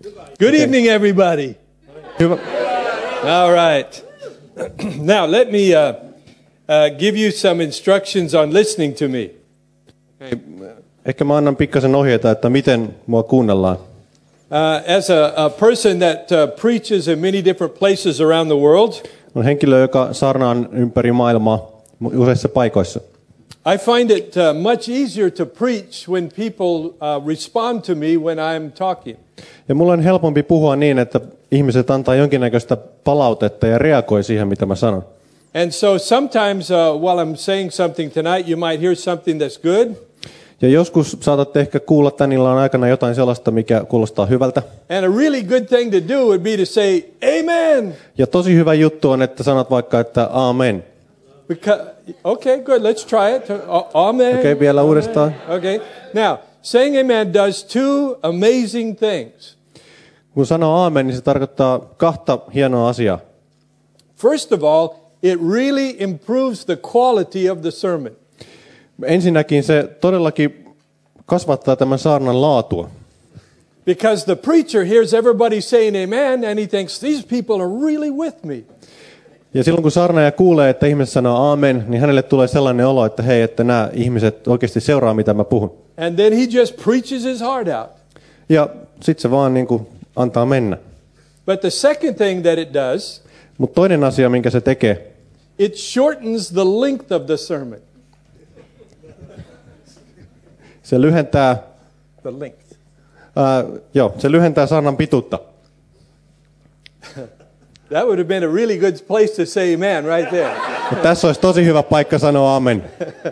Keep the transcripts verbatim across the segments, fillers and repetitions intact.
Good evening, everybody. Hyvä. All right. Now, let me uh, uh, give you some instructions on listening to me. Ehkä mä annan pikkasen ohjeita, että miten mua kuunnellaan. Uh, as a, a person that uh, preaches in many different places around the world, On henkilö, joka saarnaa ympäri maailmaa useissa paikoissa. I find it uh, much easier to preach when people uh, respond to me when I'm talking. Ja mulla on helpompi puhua niin, että ihmiset antaa jonkinnäköistä palautetta ja reagoi siihen, mitä mä sanon. And so sometimes uh, while I'm saying something tonight, you might hear something that's good. Ja joskus saatatte ehkä kuulla tän illan aikana jotain sellaista, mikä kuulostaa hyvältä. And a really good thing to do would be to say, Amen. Ja tosi hyvä juttu on, että sanot vaikka, että aamen. Because, okay, good. Let's try it. A- Amen. Okei, vielä Amen. uudestaan. Okay. Now, saying amen does two amazing things. Kun sanoo aamen, niin se tarkoittaa kahta hienoa asiaa. First of all, it really improves the quality of the sermon. Ensinnäkin se todellakin kasvattaa tämän saarnan laatua. Because the preacher hears everybody saying amen and he thinks, these people are really with me. Ja silloin kun saarnaaja kuulee, että ihmiset sanoo aamen, niin hänelle tulee sellainen olo, että hei, että nämä ihmiset oikeasti seuraa, mitä mä puhun. And then he just preaches his heart out. Ja sitten se vaan niin kuin antaa mennä. But the second thing that it does, Mutta toinen asia, minkä se tekee, it shortens the length of the sermon. se lyhentää, The length. ää, joo, se lyhentää saarnan pituutta. That would have been a really good place to say amen right there. Ja tässä olisi tosi hyvä paikka sanoa amen.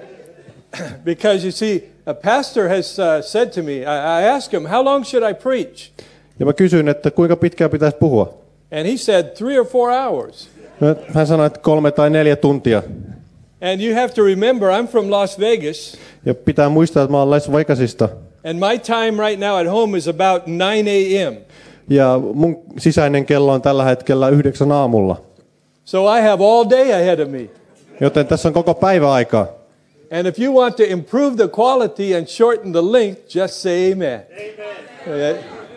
Because you see, a pastor has uh, said to me, I, I asked him, how long should I preach? Ja mä kysyin, että kuinka pitkään pitäisi puhua. And he said three or four hours. No, hän sanoi, että kolme tai neljä tuntia. And you have to remember, I'm from Las Vegas. Ja pitää muistaa, että mä olen Las Vegasista. And my time right now at home is about nine a.m. Ja mun sisäinen kello on tällä hetkellä yhdeksän aamulla. So I have all day ahead of me. Joten tässä on koko päivä aikaa. And if you want to improve the quality and shorten the length, just say amen. Amen.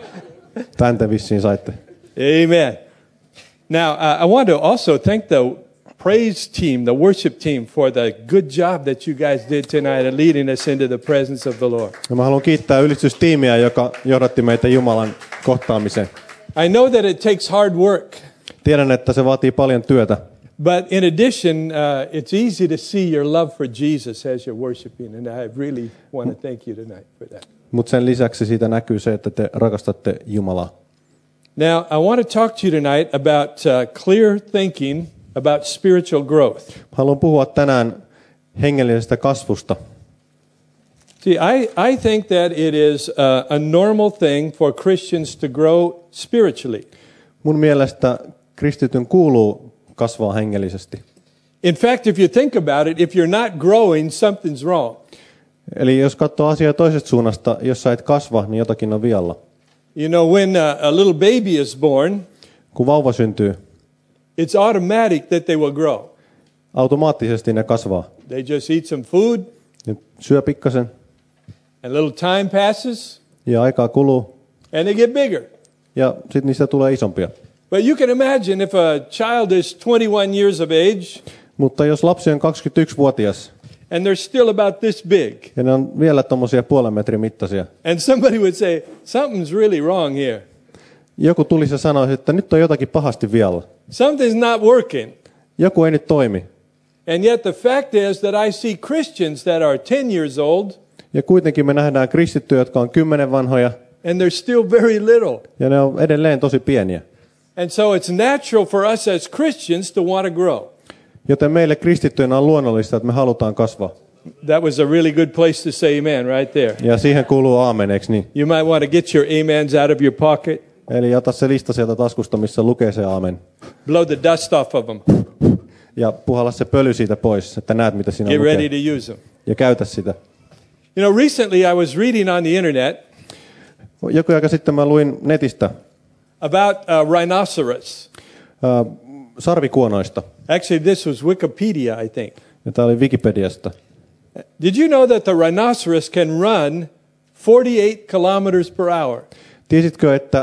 Tän te vissiin saitte. Amen. Now, uh, I want to also thank the praise team, the worship team, for the good job that you guys did tonight of leading us into the presence of the Lord. Ja mä haluan kiittää ylistystiimiä, joka johdatti meitä Jumalan kohtaamiseen. I know that it takes hard work, Tiedän, että se vaatii paljon työtä. but in addition, uh, it's easy to see your love for Jesus as you're worshiping, and I really want to thank you tonight for that. Mutta sen lisäksi siitä näkyy se, että te rakastatte Jumalaa. Now, I want to talk to you tonight about uh, clear thinking about spiritual growth. Haluan puhua tänään hengellisestä kasvusta. See, I, I think that it is a, a normal thing for Christians to grow spiritually. Mun mielestä kristityn kuuluu kasvaa hengellisesti. In fact, if you think about it, if you're not growing, something's wrong. Eli jos katsoo asiaa toisesta suunnasta, jos sä et kasva, niin jotakin on vialla. You know, when a, a little baby is born, Kun vauva syntyy, it's automatic that they will grow. automaattisesti ne kasvaa. They just eat some food, Ne syö pikkasen and a little time passes, ja aikaa kuluu and they get bigger. ja sitten niistä tulee isompia. But you can imagine if a child is twenty-one years of age, Mutta jos lapsi on kaksikymmentäyksivuotias and they're still about this big, ja ne on vielä tommosia puolen metrin mittaisia, and somebody would say, something's really wrong here. joku tulisi ja sanoisi, että nyt on jotakin pahasti vialla. Something's not working. Joku ei nyt toimi. And yet the fact is that I see Christians that are ten years old, Ja kuitenkin me nähdään kristittyjä, jotka on kymmenen vanhoja and they're still very little. ja ne on edelleen tosi pieniä. And so it's natural for us as Christians to want to grow. Joten meille kristittyinä on luonnollista, että me halutaan kasvaa. That was a really good place to say amen right there. Ja siihen kuuluu aamen, eikö niin? You might want to get your amens out of your pocket, Eli ota se lista sieltä taskusta, missä lukee se aamen. blow the dust off of them, Ja puhalla se pöly siitä pois, että näet, mitä siinä get lukee. ready to use them. Ja käytä sitä. You know, recently I was reading on the internet Joku aika sitten mä luin netistä about a rhinoceros. äh, sarvikuonoista. Actually, this was Wikipedia, I think. Ja tämä oli Wikipediasta. Did you know that the rhinoceros can run forty-eight kilometers per hour? Tiesitkö, että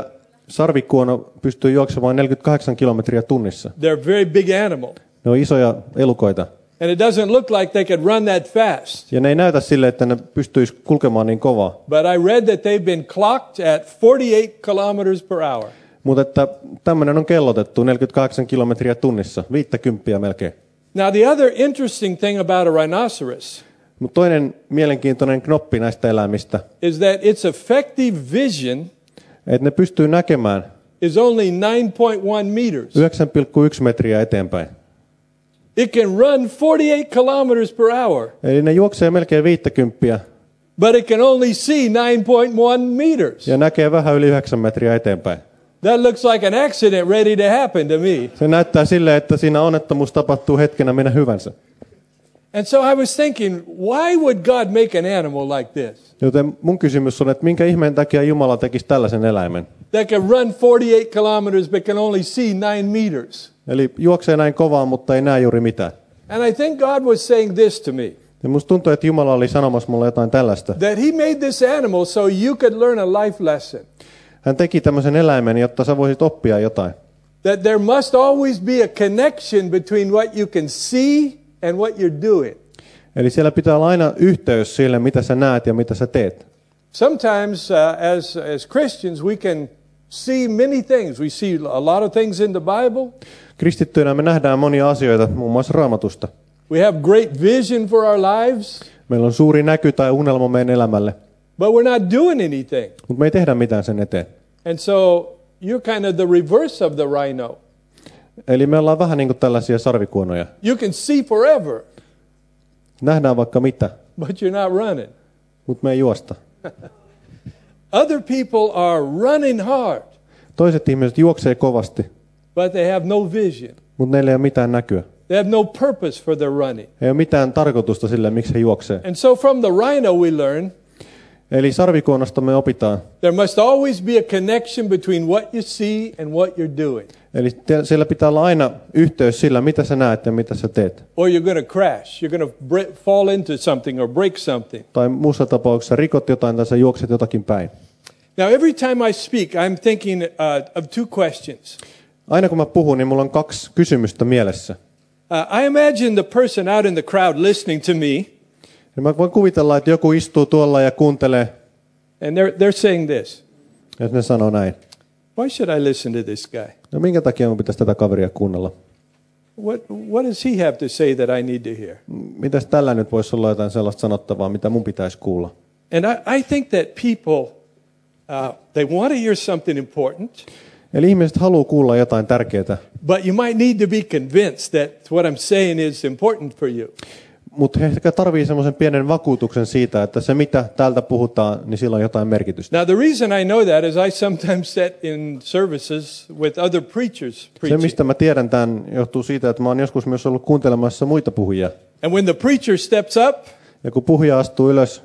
Sarvikuono pystyy juoksemaan neljäkymmentäkahdeksan kilometriä tunnissa. They're a very big animal. Ne on isoja elukoita. And it doesn't look like they could run that fast. Ja ne ei näytä sille, että ne pystyisi kulkemaan niin kovaa. But I read that they've been clocked at forty-eight kilometers per hour. Mutta että tämmöinen on kellotettu neljäkymmentäkahdeksan kilometriä tunnissa, viittäkymppiä melkein. Now the other interesting thing about a rhinoceros Mutta toinen mielenkiintoinen knoppi näistä eläimistä, is that its effective vision että ne pystyy näkemään is only nine point one meters. yhdeksän pilkku yksi metriä eteenpäin. It can run forty-eight kilometers per hour, Eli ne juoksee melkein viittäkymppiä but it can only see nine point one meters. ja näkee vähän yli yhdeksän metriä eteenpäin. That looks like an accident ready to happen to me. Se näyttää silleen, että siinä onnettomuus tapahtuu hetkenä minä hyvänsä. And so I was thinking, why would God make an animal like this Joten mun kysymys on, että minkä ihmeen takia Jumala tekisi tällaisen eläimen? that can run forty-eight kilometers but can only see nine meters? Eli juoksee näin kovaa, mutta ei näe juuri mitään. And I think God was saying this to me, Ja musta tuntuu, että Jumala oli sanomassa mulle jotain tällaista. that he made this animal so you could learn a life lesson, Hän teki tämmöisen eläimen, jotta sä voisit oppia jotain. that there must always be a connection between what you can see and what you're doing. Eli siellä pitää olla aina yhteys sille, mitä sä näet ja mitä sä teet. Sometimes uh, as, as Christians we can see many things. We see a lot of things in the Bible. Kristittyinä me nähdään monia asioita, muun muassa Raamatusta. We have great vision for our lives, Meillä on suuri näky tai unelma meidän elämälle, but we're not doing anything. mutta me ei tehdä mitään sen eteen. And so you're kind of the reverse of the rhino. Eli me ollaan vähän niin kuin tällaisia sarvikuonoja. You can see forever, Nähdään vaikka mitä, but you're not running. mutta me ei juosta. Other people are running hard, Toiset ihmiset juoksee kovasti, but they have no vision. mutta neillä ei ole mitään näkyä. They have no purpose for their running. Ei ole mitään tarkoitusta sille, miksi he juoksee. And so from the rhino we learn Eli sarvikuonosta me opitaan. there must always be a connection between what you see and what you're doing, Eli te- siellä pitää olla aina yhteys sillä, mitä sä näet ja mitä sä teet. or you're going to crash. You're going to bre- fall into something or break something. Tai muussa tapauksessa rikot jotain tai sä juokset jotakin päin. Now, every time I speak, I'm thinking uh, of two questions. Aina kun mä puhun, niin mulla on kaksi kysymystä mielessä. Uh, I imagine the person out in the crowd listening to me, Ja mä voin kuvitella, että joku istuu tuolla ja kuuntelee, and they're, they're saying this. ja ne sanoo näin. Why should I listen to this guy? No minkä takia mun pitäisi tätä kaveria kuunnella? What, what does he have to say that I need to hear? Mitäs tällä nyt voisi olla jotain sellaista sanottavaa, mitä mun pitäisi kuulla? And I, I think that people, uh, they want to hear something important, Eli ihmiset haluaa kuulla jotain tärkeää, but you might need to be convinced that what I'm saying is important for you. mutta he ehkä tarvii semmoisen pienen vakuutuksen siitä, että se mitä täältä puhutaan, niin sillä on jotain merkitystä. Now, the reason I know that is I sometimes sit in services with other preachers Se, preaching. mistä mä tiedän tämän, johtuu siitä, että mä oon joskus myös ollut kuuntelemassa muita puhujia. And when the preacher steps up, Ja kun puhuja astuu ylös,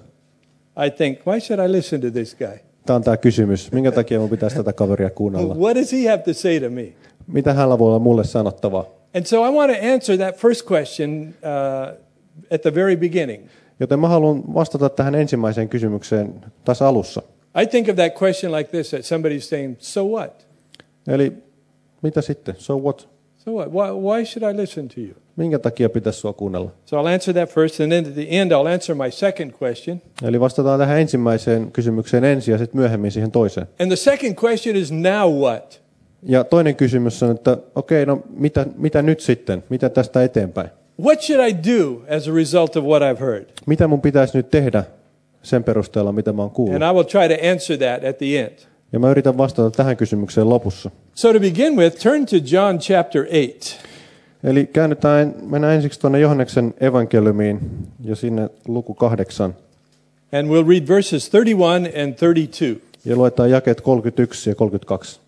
I think, why should I listen to this guy? tämä on tämä kysymys, minkä takia mun pitäisi tätä kaveria kuunnella? What does he have to say to me? Mitä hänellä voi olla mulle sanottavaa? And so I want to answer that first question uh, at the very beginning. Joten mä haluan vastata tähän ensimmäiseen kysymykseen tässä alussa. I think of that question like this, that somebody's saying, so what? Eli mitä sitten? So what? So what? Why, why should I listen to you? Minkä takia pitäisi sua kuunnella? So I'll answer that first, and then at the end I'll answer my second question. Eli vastataan tähän ensimmäiseen kysymykseen ensin ja sitten myöhemmin siihen toiseen. And the second question is, now what? Ja toinen kysymys on, että okei, no mitä, mitä nyt sitten? Mitä tästä eteenpäin? What should I do as a result of what I've heard? Mitä mun pitäisi nyt tehdä sen perusteella, mitä mä oon kuullut? And I will try to answer that at the end. Ja mä yritän vastata tähän kysymykseen lopussa. So to begin with, turn to John chapter eight. Eli käännytään, mennään ensiksi tuonne Johanneksen evankeliumiin ja sinne luku kahdeksan. And we'll read verses thirty-one and thirty-two. Ja luetaan jakeet kolmekymmentäyksi ja kolmekymmentäkaksi.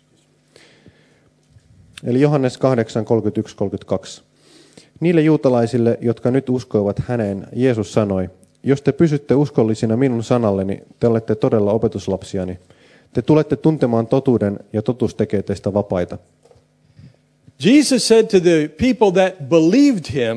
Eli Johannes kahdeksan, kolmekymmentäyksi kolmekymmentäkaksi. Niille juutalaisille, jotka nyt uskoivat häneen, Jeesus sanoi, jos te pysytte uskollisina minun sanalleni, te olette todella opetuslapsiani. Te tulette tuntemaan totuuden ja totuus tekee teistä vapaita. Jesus said to the people that believed him,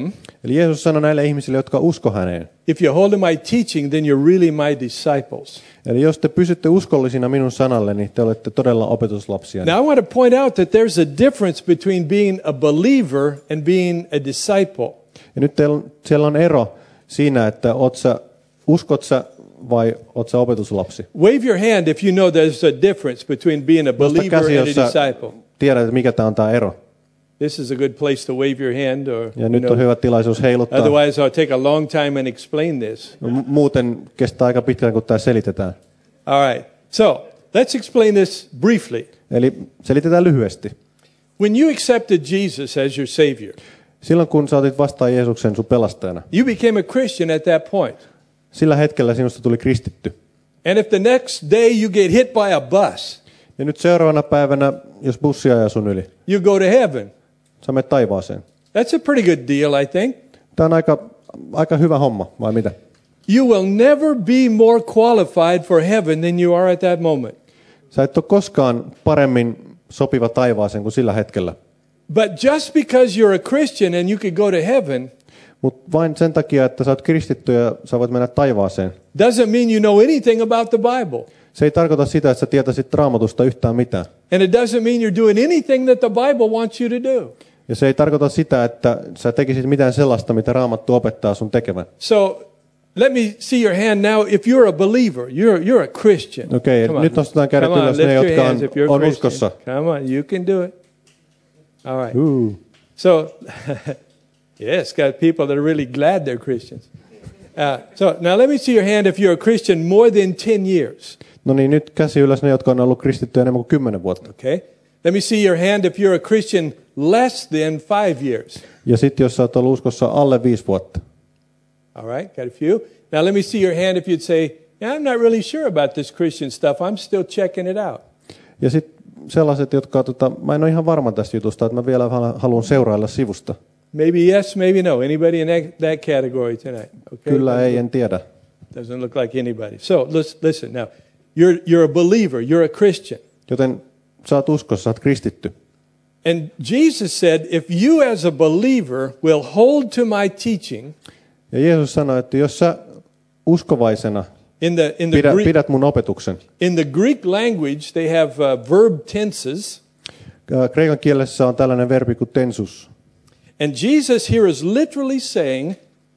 Eli Jeesus sanoi näille ihmisille, jotka usko häneen. If you hold to my teaching, then you're really my disciples. Eli jos te pysytte uskollisina minun sanalleni, te olette todella opetuslapsia. Now I want to point out that there's a difference between being a believer and being a disciple. Ja nyt teillä, siellä on ero siinä, että oot sä, uskot sä vai oot sä opetuslapsi. Wave your hand if you know there's a difference between being a believer käsi, and jos a sä disciple. tiedät, että mikä tämä on tämä ero. This is a good place to wave your hand, or Ja nyt on hyvä tilaisuus heiluttaa. otherwise I'll take a long time and explain this. M- muuten kestää aika pitkään, kun tämä selitetään. All right. So let's explain this briefly. Eli selitetään lyhyesti. When you accepted Jesus as your Savior, Silloin kun sä otit vastaan Jeesuksen sun pelastajana, you became a Christian at that point. sillä hetkellä sinusta tuli kristitty. And if the next day you get hit by a bus, Ja nyt seuraavana päivänä, jos bussi ajaa sun yli, you go to heaven. sä menet taivaaseen. That's a pretty good deal, I think. Tämä on aika, aika hyvä homma, vai mitä? You will never be more qualified for heaven than you are at that moment. Sä et ole koskaan paremmin sopiva taivaaseen kuin sillä hetkellä. But just because you're a Christian and you could go to heaven Mutta vain sen takia, että sä oot kristitty ja sä voit mennä taivaaseen. doesn't mean you know anything about the Bible. Se ei tarkoita sitä, että sä tietäisit Raamatusta yhtään mitään. And it doesn't mean you're doing anything that the Bible wants you to do. Ja se ei tarkoita sitä, että sä tekisit mitään sellaista, mitä Raamattu opettaa sun tekevän. So let me see your hand now. If you're a believer, you're, you're a Christian. Okei, Come on. nyt nostetaan kädet Come on, ylös lift ne, your jotka hands on, if you're a on Christian. uskossa. Come on, you can do it. All right. Uh. So, yes, got people that are really glad they're Christians. Uh, so now let me see your hand if you're a Christian more than ten years. No niin, nyt käsi ylös ne, jotka on ollut kristittyjä enemmän kuin kymmenen vuotta. Okay. Let me see your hand if you're a Christian less than five years. Ja sitten jos sä oot ollut uskossa alle viisi vuotta. All right, got a few. Now let me see your hand if you'd say, yeah, I'm not really sure about this Christian stuff. I'm still checking it out. Ja sitten sellaiset, jotka, tota, mä en ole ihan varma tästä jutusta, että mä vielä haluan seurailla sivusta. Maybe yes, maybe no. Anybody in that, that category tonight? Okay. Kyllä ei, en tiedä. Doesn't look like anybody. So listen, listen now. You're, you're a believer. You're a Christian. Joten sä oot uskossa, sä oot kristitty. And Jesus said, if you as a believer will hold to my teaching, Ja Jeesus sanoi, että jos sä uskovaisena in the, in the, pidät, Greek, pidät mun opetuksen. in the Greek language, they have uh, verb tenses. Kreikan kielessä on tällainen verbi kuin tensus. And Jesus here is literally saying,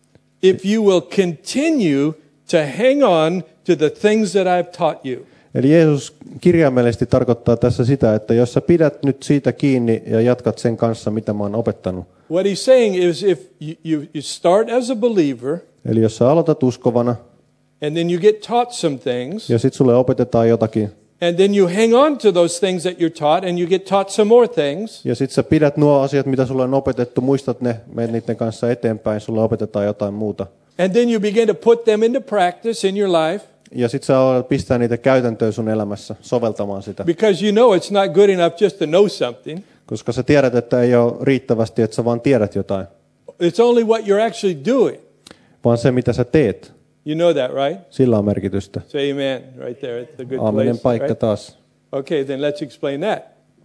if you will continue to hang on to the things that I've taught you. Eli Jeesus kirjaimellisesti tarkoittaa tässä sitä, että jos sä pidät nyt siitä kiinni ja jatkat sen kanssa, mitä mä oon opettanut. What he's saying is if you, you, you start as a believer, Eli jos sä aloitat uskovana and then you get taught some things, ja sit sulle opetetaan jotakin and then you hang on to those things that you're taught, and you get taught some more things, ja sit sä pidät nuo asiat, mitä sulle on opetettu, muistat ne, menet niiden kanssa eteenpäin, sulle opetetaan jotain muuta. and then you begin to put them into practice in your life, Ja sit sä alat pistää niitä käytäntöön sun elämässä, soveltamaan sitä. because you know it's not good enough just to know something. Koska sä tiedät, että ei ole riittävästi, että sä vaan tiedät jotain, It's only what you're actually doing. vaan se, mitä sä teet, You know that, right? sillä on merkitystä. Say amen right there. It's a good Aamenen place. paikka Right? taas. Okay, then let's explain that.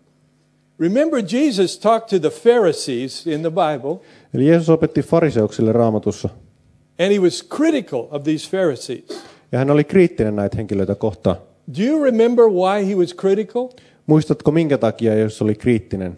Remember, Jesus talked to the Pharisees in the Bible, Eli Jeesus opetti fariseuksille Raamatussa. and he was critical of these Pharisees. Ja hän oli kriittinen näitä henkilöitä kohtaan. Do you remember why he was critical? Muistatko minkä takia Jeesus oli kriittinen?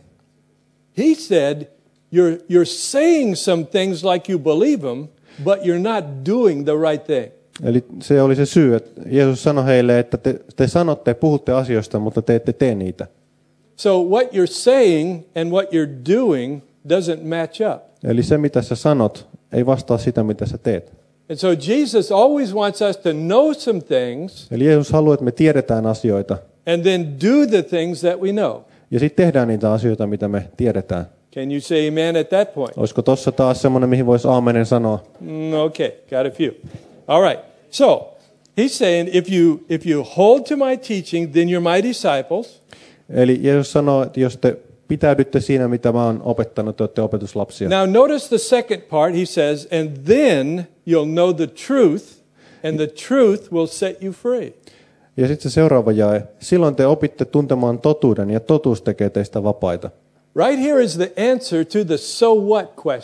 He said, you're, you're saying some things like you believe them, but you're not doing the right thing. Eli se oli se syy, että Jeesus sanoi heille, että te, te sanotte ja puhutte asioista, mutta te ette tee niitä. So what you're saying and what you're doing doesn't match up. Eli se, mitä sä sanot, ei vastaa sitä, mitä sä teet. And so Jesus always wants us to know some things Eli Jeesus haluaa, että me tiedetään asioita and then do the things that we know. ja sitten tehdään niitä asioita, mitä me tiedetään. Can you say amen at that point? Olisiko tossa taas semmoinen, mihin voisi aamenen sanoa? Mm, okay, got a few. All right. So he's saying, if you if you hold to my teaching, then you're my disciples. Eli Jeesus sanoo, että jos te pitäydytte siinä, mitä mä oon opettanut, te olette opetuslapsia. Now notice the second part. He says, and then you'll know the truth, and the truth will set you free. Ja sitten se seuraava jae. Silloin te opitte tuntemaan totuuden, ja totuus tekee teistä vapaita. Right here is the answer to the so what question.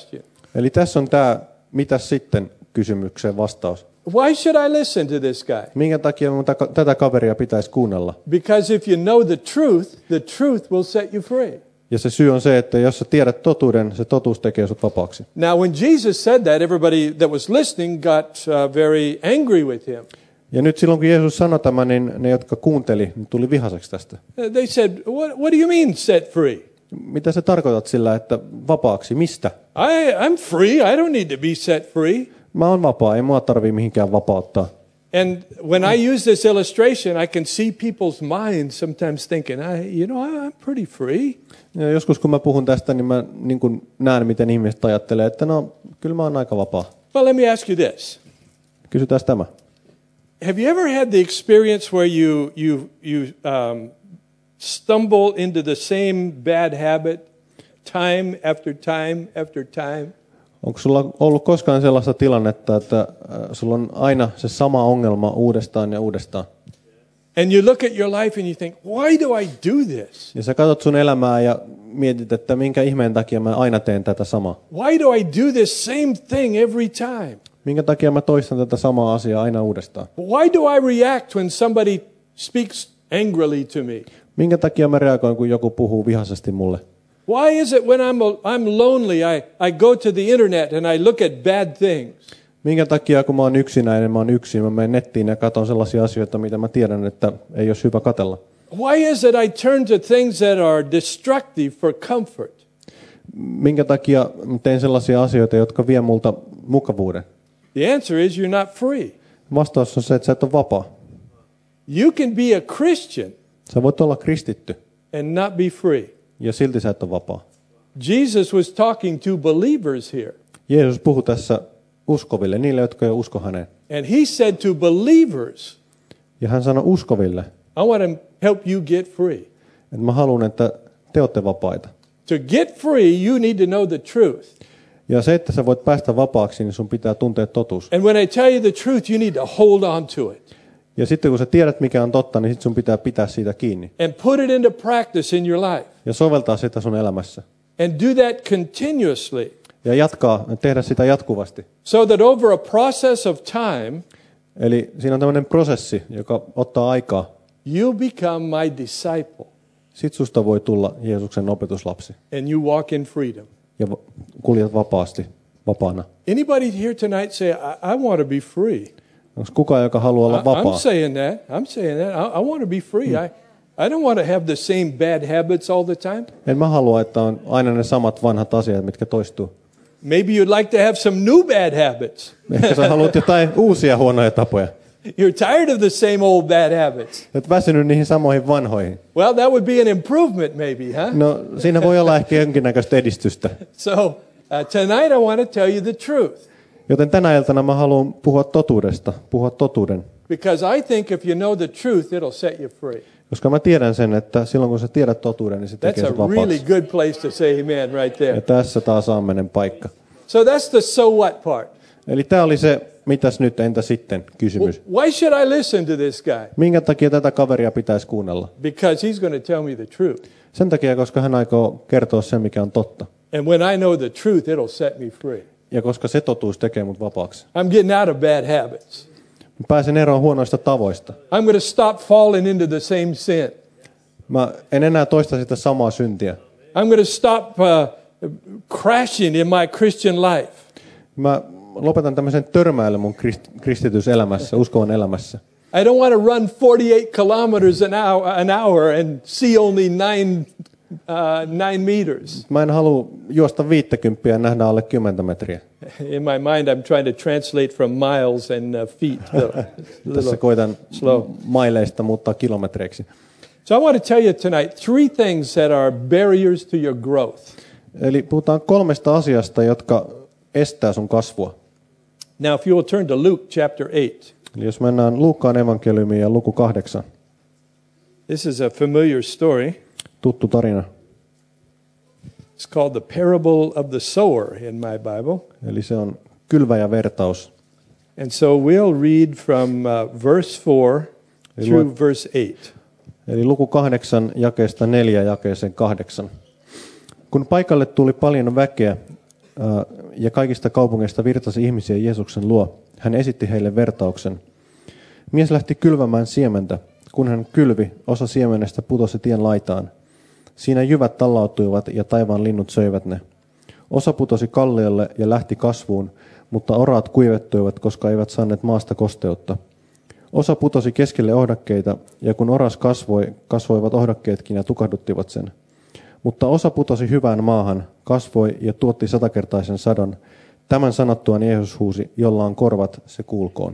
Eli tässä on tämä, mitä sitten kysymykseen vastaus. Why should I listen to this guy? Minkä takia minun ta- tätä kaveria pitäisi kuunnella? Because if you know the truth, the truth will set you free. Ja se syy on se, että jos sä tiedät totuuden, se totuus tekee sut vapaaksi. Now, when Jesus said that, everybody that was listening got uh, very angry with him. Ja nyt silloin, kun Jeesus sanoi tämän, niin ne, jotka kuunteli, niin tuli vihaseksi tästä. Uh, They said, what, what do you mean set free? Mitä sä tarkoitat sillä, että vapaaksi? Mistä? I, I'm free. I don't need to be set free. Mä oon vapaa, ei mua tarvii mihinkään vapauttaa. And when I use this illustration, I can see people's minds sometimes thinking, I, you know, I'm pretty free. Ja joskus kun mä puhun tästä, niin mä niin kun näen, miten ihmiset ajattelee, että no, kyllä mä oon aika vapaa. Well, let me ask you this. Kysytään tämä. Have you ever had the experience where you, you, you um, stumble into the same bad habit time after time after time? Onko sulla ollut koskaan sellaista tilannetta, että äh, sulla on aina se sama ongelma uudestaan ja uudestaan? And you look at your life and you think, why do I do this? Ja sä katsot sun elämää ja mietit, että minkä ihmeen takia mä aina teen tätä samaa. Why do I do this same thing every time? Minkä takia mä toistan tätä samaa asiaa aina uudestaan? Why do I react when somebody speaks angrily to me? Minkä takia mä reagoin, kun joku puhuu vihaisesti mulle? Why is it when I'm, I'm lonely, I, I go to the internet and I look at bad things? Minkä takia, kun mä oon yksinäinen, mä oon yksin, mä menen nettiin ja katson sellaisia asioita, mitä mä tiedän, että ei olisi hyvä katsella? Why is it I turn to things that are destructive for comfort? Minkä takia mä teen sellaisia asioita, jotka vie multa mukavuuden? The answer is you're not free. Vastaus on se, että sä et ole vapaa. You can be a Christian Sä voit olla kristitty and not be free. ja silti sä et ole vapaa. Jesus was talking to believers here. Jeesus puhui tässä uskoville, niille, jotka ei usko häneen. And he said to believers, Ja hän sanoi uskoville, I want to help you get free. että mä haluan, että te olette vapaita. To get free, you need to know the truth. Ja se, että sä voit päästä vapaaksi, niin sun pitää tuntea totuus. And when I tell you the truth, you need to hold on to it Ja sitten kun sä tiedät, mikä on totta, niin sit sun pitää pitää siitä kiinni. and put it into practice in your life. Ja soveltaa sitä sun elämässä. And do that continuously Ja jatkaa, tehdä sitä jatkuvasti. so that over a process of time, Eli siinä on tämmöinen prosessi, joka ottaa aikaa. you become my disciple Sit susta voi tulla Jeesuksen opetuslapsi. and you walk in freedom. Ja va- kuljet vapaasti, vapaana. Anybody here tonight say, I, I want to be free? Onko kukaan, joka haluaa olla I, I'm vapaa? saying that. I'm saying that. I, I want to be free. I, I don't want to have the same bad habits all the time. En mä halua, että on aina ne samat vanhat asiat, mitkä toistuu. Maybe you'd like to have some new bad habits. Ehkä sä haluat jotain uusia huonoja tapoja. You're tired of the same old bad habits. Et väsynyt niihin samoihin vanhoihin. Well, that would be an improvement maybe, huh? No, siinä voi olla ehkä jonkinnäköistä edistystä. So uh, tonight I want to tell you the truth. Joten tänä iltana mä haluan puhua totuudesta, puhua totuuden. Because I think if you know the truth, it'll set you free. Koska mä tiedän sen, että silloin kun sä tiedät totuuden, niin se tekee That's sut a really vapaaksi. good place to say amen right Ja there. tässä taas aamenen paikka. So that's the so what part. Eli tää oli se, mitäs nyt, entä sitten, kysymys. Why should I listen to this guy? Minkä takia tätä kaveria pitäisi kuunnella? Because he's going to tell me the truth. Sen takia, koska hän aikoo kertoa sen, mikä on totta. And when I know the truth, it'll set me free. Ja koska se totuus tekee mut vapaaksi. I'm getting out of bad habits. Mä pääsen eroon huonoista tavoista. I'm going to stop falling into the same sin. Mä en enää toista sitä samaa syntiä. I'm going to stop uh, crashing in my Christian life. Mä lopetan tämmöisen törmäilyn mun krist- kristityselämässä, uskovan elämässä. I don't want to run forty-eight kilometers an hour, an hour and see only nine, uh, nine meters. Mä en halua juosta viittäkymppiä ja nähdä alle kymmentä metriä. In my mind, I'm trying to translate from miles and uh, feet. Little, Tässä little. koitan slow. maileista muuttaa kilometreiksi. So I want to tell you tonight three things that are barriers to your growth. Eli puhutaan kolmesta asiasta, jotka estää sun kasvua. Now, if you will turn to Luke chapter eight. Eli jos mennään Luukkaan evankeliumiin ja luku kahdeksan. This is a familiar story. Tuttu tarina. It's called the parable of the sower in my Bible. Eli se on kylväjävertaus. And so we'll read from uh, verse four through verse eight. Eli luku kahdeksan jakeesta neljä jakeeseen kahdeksan. Kun paikalle tuli paljon väkeä, ja kaikista kaupungeista virtasi ihmisiä Jeesuksen luo. Hän esitti heille vertauksen. Mies lähti kylvämään siementä. Kun hän kylvi, osa siemenestä putosi tien laitaan. Siinä jyvät tallautuivat ja taivaan linnut söivät ne. Osa putosi kalliolle ja lähti kasvuun, mutta oraat kuivettuivat, koska eivät saaneet maasta kosteutta. Osa putosi keskelle ohdakkeita, ja kun oras kasvoi, kasvoivat ohdakkeetkin ja tukahduttivat sen. Mutta osa putosi hyvään maahan, kasvoi ja tuotti satakertaisen sadon. Tämän sanottuaan Jeesus huusi, jolla on korvat, se kuulkoon.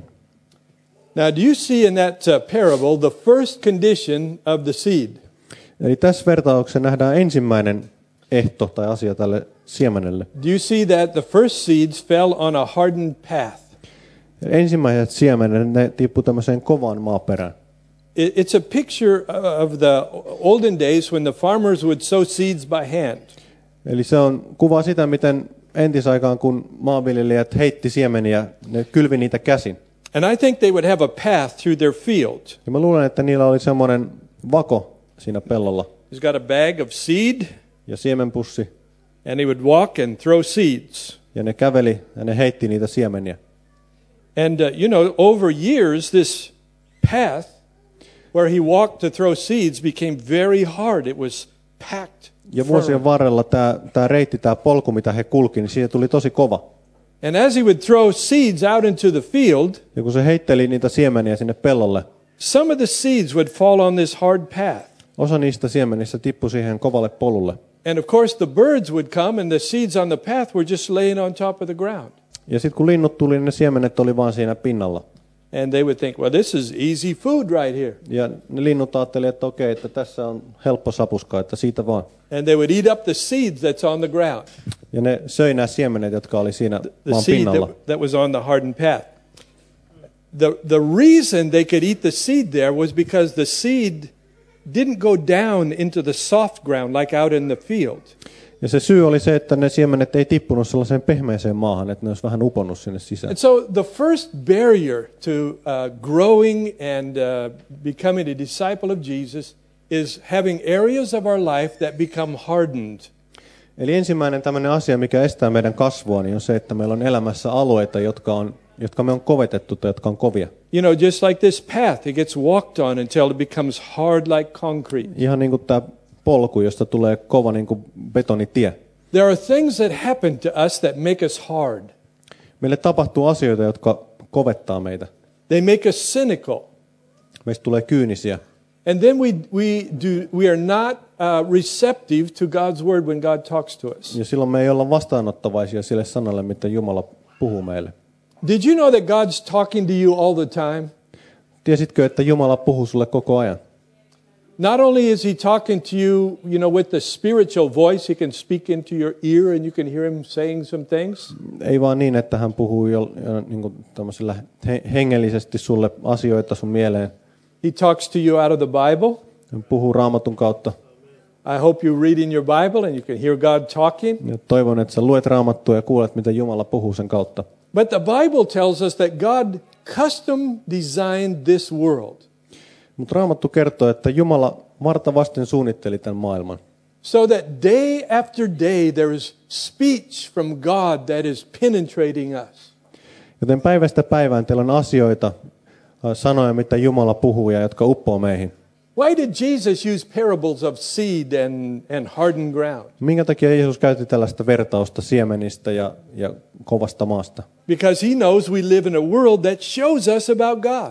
Now, do you see in that uh, parable the first condition of the seed? Eli tässä vertauksessa nähdään ensimmäinen ehto tai asia tälle siemenelle. Do you see that the first seeds fell on a hardened path? Ensimmäiset siemenet, ne tippui tämmöiseen kovaan maaperään. It's a picture of the olden days when the farmers would sow seeds by hand. Eli se on kuva sitä, miten entisaikaan, kun maanviljelijät heitti siemeniä, ne kylvi niitä käsin. And I think they would have a path through their field. Ja mä luulen, että niillä oli semmoinen vako siinä pellolla. He's got a bag of seed. Ja siemenpussi. And he would walk and throw seeds. Ja ne käveli ja ne heitti niitä siemeniä. And uh, you know, over years this path where he walked to throw seeds became very hard. It was packed. Ja vuosien varrella tämä tämä reitti, tämä polku, mitä he kulki, niin siitä tuli tosi kova. And as he would throw seeds out into the field, ja kun se heitteli niitä siemeniä sinne pellolle, some of the seeds would fall on this hard path. Osa niistä siemenistä tippui siihen kovalle polulle. And of course the birds would come and the seeds on the path were just laying on top of the ground. Ja sitten kun linnut tuli, niin ne siemenet oli vaan siinä pinnalla. And they would think, well, this is easy food right here. Ja ne linnut ajatteli, että okei, että tässä on helppo sapuska, että siitä vaan. And they would eat up the seeds that's on the ground. Ja ne söi nämä siemenet, jotka oli siinä The maan seed pinnalla. that, that was on the hardened path. The, the reason they could eat the seed there was because the seed didn't go down into the soft ground like out in the field. Ja se syy oli se, että ne siemenet ei tippunut sellaiseen pehmeäseen maahan, että ne olisi vähän uponnut sinne sisään. And so the first barrier to uh, growing and uh, becoming a disciple of Jesus is having areas of our life that become hardened. Eli ensimmäinen tämmöinen asia, mikä estää meidän kasvua, niin on se, että meillä on elämässä alueita, jotka on, jotka me on kovetettu tai jotka on kovia. You know, just like this path, it gets walked on until it becomes hard like concrete. Ihan niin kuin tämä polku, josta tulee kova niin kuin betonitie. There are things that happen to us that make us hard. Meille tapahtuu asioita, jotka kovettaa meitä. They make us cynical. Meistä tulee kyynisiä. And then we, we, do, we are not uh, receptive to God's word when God talks to us. Ja silloin me ei olla vastaanottavaisia sille sanalle, mitä Jumala puhuu meille. Did you know that God's talking to you all the time? Tiesitkö, että Jumala puhuu sulle koko ajan? Not only is he talking to you, you know, with the spiritual voice, he can speak into your ear and you can hear him saying some things. Ei vaan niin, että hän puhuu jo, jo niin kuin tämmöisellä he, hengellisesti sulle asioita sun mieleen. He talks to you out of the Bible. Hän puhuu Raamatun kautta. I hope you read in your Bible and you can hear God talking. Ja toivon, että sä luet Raamattua ja kuulet, mitä Jumala puhuu sen kautta. But the Bible tells us that God custom designed this world. Mutta Raamattu kertoo, että Jumala varta vasten suunnitteli tämän maailman. So that day after day there is speech from God that is penetrating us. Joten päivästä päivään teillä on asioita, sanoja, mitä Jumala puhuu ja jotka uppoo meihin. Why did Jesus use parables of seed and, and hardened ground? Minkä takia Jeesus käytti tällaista vertausta siemenistä ja, ja kovasta maasta? Because he knows we live in a world that shows us about God.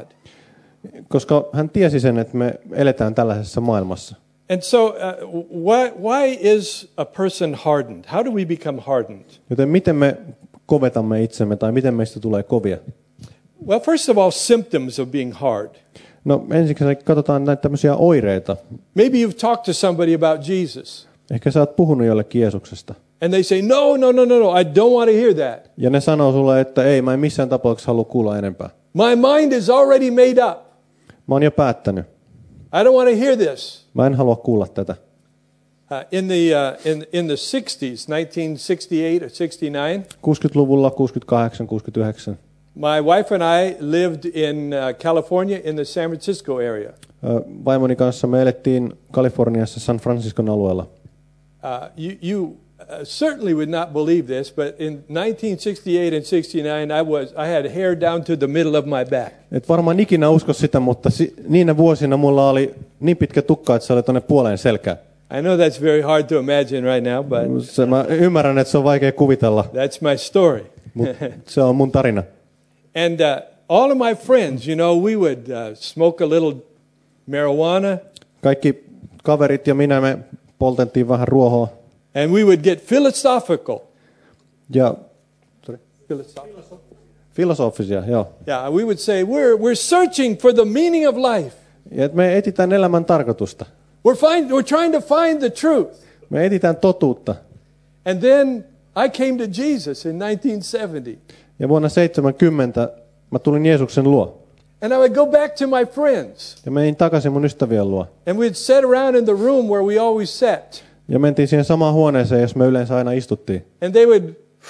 Koska hän tiesi sen, että me eletään tällaisessa maailmassa. And so uh, why, why is a person hardened? How do we become hardened? Joten miten me kovetamme itsemme tai miten meistä tulee kovia? Well, first of all, symptoms of being hard. No ensiksi katsotaan näitä tämmöisiä oireita. Maybe you've talked to somebody about Jesus. Ehkä sä oot puhunut jollekin Jeesuksesta. And they say, no, no, no, no, no, I don't want to hear that. Ja ne sanoo sulle, että ei, mä en missään tapauksessa halua kuulla enempää. My mind is already made up. Mä oon jo päättänyt. I don't want to hear this. Mä en halua kuulla tätä. Uh, in the uh, in in the sixties, nineteen sixty-eight or sixty-nine, kuusikymmentäluvulla, kuusikymmentäkahdeksan, kuusikymmentäyhdeksän. my wife and I lived in uh, California in the San Francisco area. Vaimoni kanssa me elettiin Kaliforniassa San Franciscon alueella. Uh, you, you certainly would not believe this, but in nineteen sixty-eight and sixty-nine, I was I had hair down to the middle of my back. Et varmaan ikinä usko sitä, mutta si- niinä vuosina mulla oli niin pitkä tukka, että se oli tuonne puoleen selkään. I know that's very hard to imagine right now, but Se, mä ymmärrän, että se on vaikea kuvitella, that's my story. mutta se on mun tarina. And uh, all of my friends, you know, we would uh, smoke a little marijuana, Kaikki kaverit ja minä, me poltettiin vähän ruohoa. and we would get philosophical. Ja Philosophical. filosofisia, joo. Yeah, we would say we're we're searching for the meaning of life. Ja et me etsitään elämän tarkoitusta. We're find we're trying to find the truth. Me etsitään totuutta. And then I came to Jesus in nineteen seventy. Ja vuonna seitsemänkymmentä mä tulin Jeesuksen luo. And I would go back to my friends. Ja menin takaisin mun ystävien luo. And we'd sit around in the room where we always sat. Ja mentiin siihen samaan huoneeseen, jos me yleensä aina istuttiin. And they would,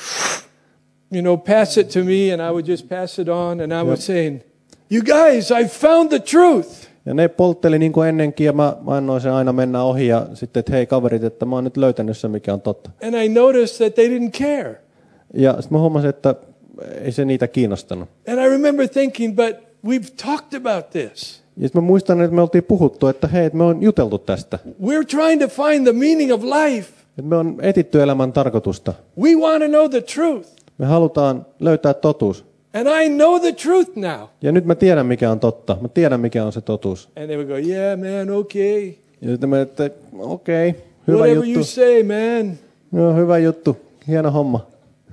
you know, pass it to me and I would just pass it on. And I was saying, you guys, I found the truth. Ja ne poltteli niin kuin ennenkin ja mä, mä annoin sen aina mennä ohi ja sitten, että hei kaverit, että mä oon nyt löytänyt se, mikä on totta. And I noticed that they didn't care. Ja sitten mä huomasin, että ei se niitä kiinnostanut. And I remember thinking, but we've talked about this. Ja sitten mä muistan, että me oltiin puhuttu, että hei, että me on juteltu tästä. We're trying to find the meaning of life. Että me on etitty elämän tarkoitusta. We want to know the truth. Me halutaan löytää totuus. And I know the truth now. Ja nyt mä tiedän, mikä on totta. Mä tiedän, mikä on se totuus. And they would go, yeah, man, okay. Ja sitten me, että okei, okay, hyvä Whatever you juttu. say, man. Joo, hyvä juttu. Hieno homma.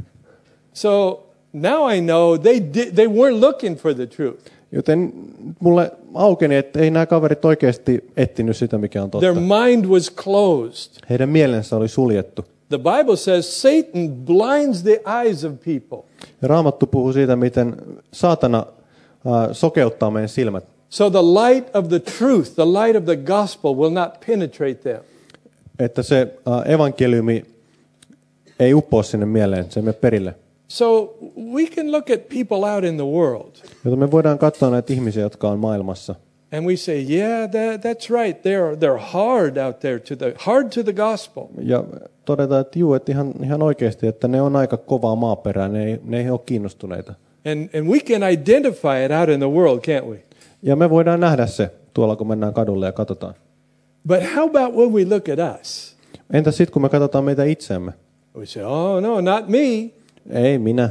So now I know they did, they weren't looking for the truth. Joten mulle aukeni, että ei nämä kaverit oikeasti etsinyt sitä, mikä on totta. Their mind was closed. Heidän mielensä oli suljettu. The Bible says Satan blinds the eyes of people. Ja Raamattu puhuu siitä, miten saatana äh, sokeuttaa meidän silmät. So the light of the truth, the light of the gospel will not penetrate them. Että se äh, evankeliumi ei uppoa sinne mieleen, se ei mene perille. So we can look at people out in the world. Joten me voidaan katsoa näitä ihmisiä, jotka on maailmassa. And we say, yeah, that, that's right. They're, they're hard out there, to the, hard to the gospel. Ja todetaan, että juu, että ihan, ihan oikeasti, että ne on aika kovaa maaperää, ne ei, ne ei ole kiinnostuneita. And, and we can identify it out in the world, can't we? Ja me voidaan nähdä se tuolla, kun mennään kadulle ja katsotaan. But how about when we look at us? Entäs sitten, kun me katsotaan meitä itseämme? We say, oh, no, not me, Ei minä,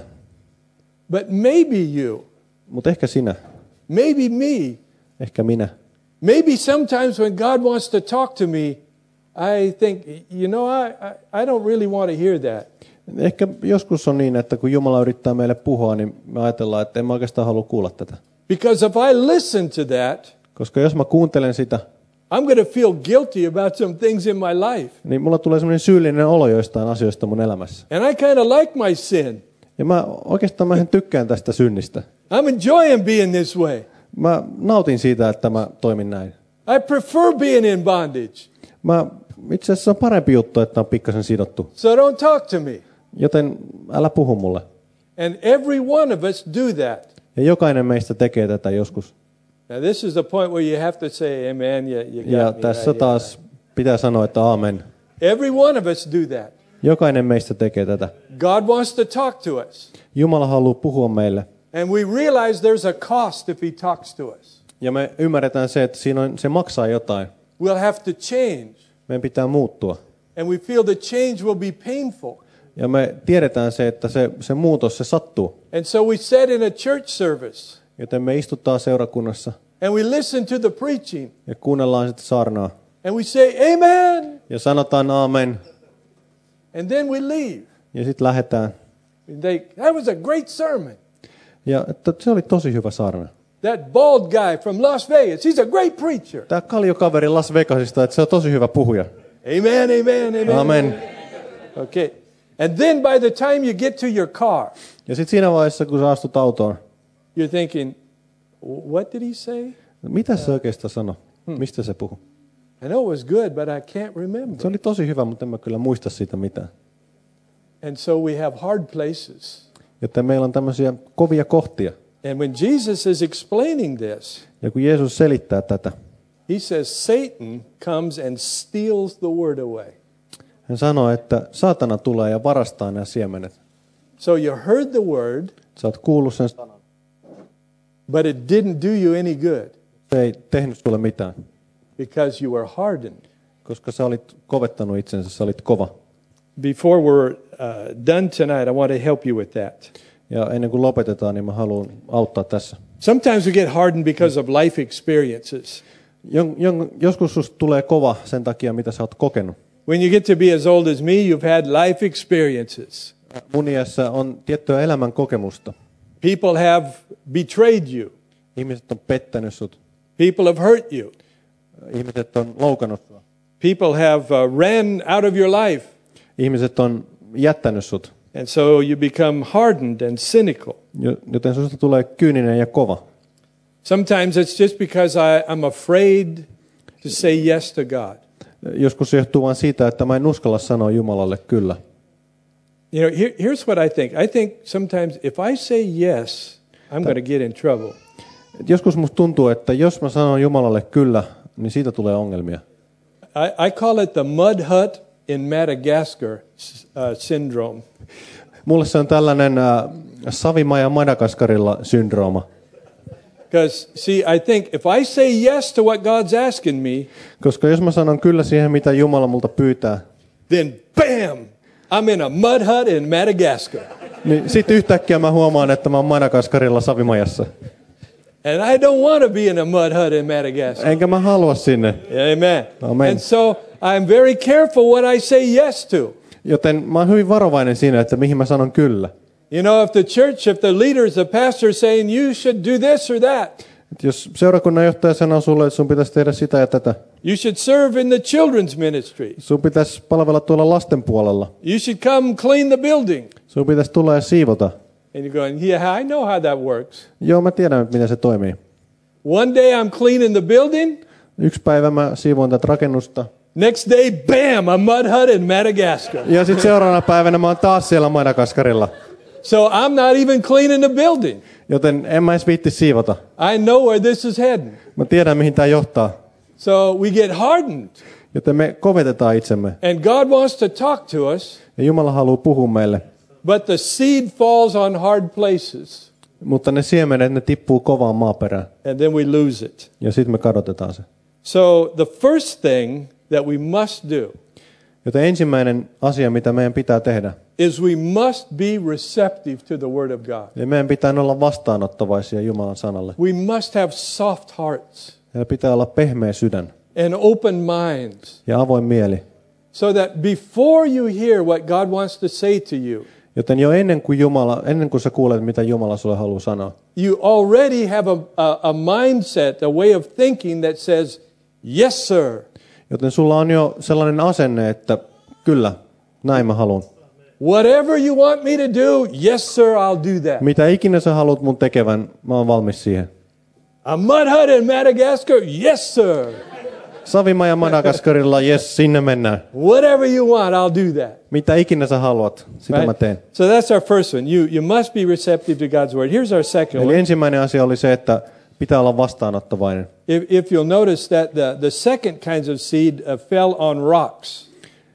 but maybe you, mutta ehkä sinä, maybe me. ehkä minä. Maybe sometimes when God wants to talk to me, I think, you know, I, I, I don't really want to hear that. Ehkä joskus on niin, että kun Jumala yrittää meille puhua, niin me ajatellaan, että en mä oikeastaan halua kuulla tätä. Because if I listen to that, Koska jos mä kuuntelen sitä, I'm going to feel guilty about some things in my life. niin mulla tulee semmoinen syyllinen olo joistain asioista mun elämässä. And I kind of like my sin. Ja mä oikeastaan mä tykkään tästä synnistä. I'm enjoying being this way. Mä nautin siitä, että mä toimin näin. I prefer being in bondage. Mä, itse asiassa on parempi juttu, että on pikkasen sidottu. So don't talk to me. Joten älä puhu mulle. And every one of us do that. Ja jokainen meistä tekee tätä joskus. Now this is the point where you have to say, amen, you, you got Ja me tässä right taas pitää sanoa, että aamen. here. Every one of us do that. Jokainen meistä tekee tätä. God wants to talk to us. Jumala haluaa puhua meille. And we realize there's a cost if he talks to us. Ja me ymmärretään se, että siinä on, se maksaa jotain. We'll have to change. Meidän pitää muuttua. And we feel the change will be painful. Ja me tiedetään se, että se, se muutos, se sattuu. And so we sat in a church service. Joten me istutaan seurakunnassa And we listen to the preaching. ja kuunnellaan sitten saarnaa. And we say, amen. Ja sanotaan aamen. And then we leave. Ja sitten lähdetään. And they, that was a great sermon. Ja että se oli tosi hyvä saarna. That bald guy from Las Vegas, he's a great preacher. Tämä kaljokaveri Las Vegasista, että se on tosi hyvä puhuja. Amen, amen, amen. Amen. Okay. And then by the time you get to your car, Ja sitten siinä vaiheessa, kun sä astut autoon, you're thinking, what did he say? mitä se oikeastaan sanoi? Mistä se puhui? I know it was good, but I can't remember. Se oli tosi hyvä, mutta en mä kyllä muista siitä mitään. And so we have hard places. Joten meillä on tämmöisiä kovia kohtia. And when Jesus is explaining this, Ja kun Jeesus selittää tätä, he says Satan comes and steals the word away. Hän sanoi, että saatana tulee ja varastaa nämä siemenet. So you heard the word, Sä oot kuullut sen sanan. but it didn't do you any good Se ei tehnyt sulle mitään, because you were hardened. koska sä olit kovettanut itsensä, sä olit kova. Before we're uh, done tonight, I want to help you with that. Ja ennen kuin lopetetaan, niin mä haluan auttaa tässä. Sometimes we get hardened because of life experiences. Jon, jon, joskus susta tulee kova sen takia, mitä sä oot kokenut. When you get to be as old as me, you've had life experiences. Mun iässä on tiettyä elämän kokemusta. People have betrayed you. Ihmiset on pettänyt sut. People have hurt you. Ihmiset on loukannut sua. People have uh, ran out of your life. Ihmiset on jättänyt sut. And so you become hardened and cynical. Joten susta tulee kyyninen ja kova. Sometimes it's just because I, I'm afraid to say yes to God. Joskus se johtuu vain siitä, että mä en uskalla sanoa Jumalalle kyllä. You know, here, here's what I think. I think sometimes if I say yes, I'm going to get in trouble. Et joskus musta tuntuu, että jos mä sanon Jumalalle kyllä, niin siitä tulee ongelmia. I, I call it the mud hut in Madagascar uh, syndrome. Mulle se on tällainen äh, savimaja Madagaskarilla syndrooma. Because, see, I think if I say yes to what God's asking me, Koska jos mä sanon kyllä siihen, mitä Jumala multa pyytää, then bam, I'm in a mud hut in Madagascar. niin sit yhtäkkiä mä huomaan, että mä oon Madagaskarilla savimajassa. And I don't want to be in a mud hut in Madagascar. Enkä mä halua sinne. Amen. Amen. And so I'm very careful what I say yes to. Joten mä oon hyvin varovainen siinä, että mihin mä sanon kyllä. You know, if the church, if the leaders, the pastor saying you should do this or that. Et jos seurakunnan johtaja sanoo sulle, että sun pitäisi tehdä sitä ja tätä. You should serve in the children's ministry. Sun pitäisi palvella tuolla lasten puolella. You should come clean the building. Sun pitäisi tulla ja siivota. And you're going, yeah, I know how that works. Joo, mä tiedän, miten se toimii. One day I'm cleaning the building. Yksi päivä mä siivoin tätä rakennusta. Next day, bam, a mud hut in Madagascar. Ja sitten seuraavana päivänä mä oon taas siellä Madagaskarilla. So I'm not even cleaning the building. Joten en mä edes viitti siivota. I know where this is heading. Mä tiedän, mihin tää johtaa. So we get hardened. Joten me kovetetaan itsemme. And God wants to talk to us. Ja Jumala haluaa puhua meille. But the seed falls on hard places. Mutta ne siemenet, ne tippuu kovaan maaperään. And then we lose it. Ja sitten me kadotetaan se. So the first thing that we must do Joten ensimmäinen asia, mitä meidän pitää tehdä, is we must be receptive to the Word of God. ja meidän pitää olla vastaanottavaisia Jumalan sanalle. We must have soft hearts Ja pitää olla pehmeä sydän and open minds ja avoin mieli. so that before you hear what God wants to say to you, Joten jo ennen kuin, Jumala, ennen kuin sä kuulet, mitä Jumala sulle haluaa sanoa, you already have a, a, a mindset, a way of thinking that says, yes, sir. joten sulla on jo sellainen asenne, että kyllä, näin mä haluan. Whatever you want me to do, yes, sir, I'll do that. Mitä ikinä sä haluat mun tekevän, mä oon valmis siihen. A mud hut in Madagascar, yes, sir. Savimaja Madagaskarilla, jes, sinne mennään. Whatever you want, I'll do that. Mitä ikinä sä haluat, sitä Right? mä teen. So that's our first one. You, you must be receptive to God's word. Here's our second Eli one. ensimmäinen asia oli se, että pitää olla vastaanottavainen. If, if you'll notice that the, the second kinds of seed uh, fell on rocks.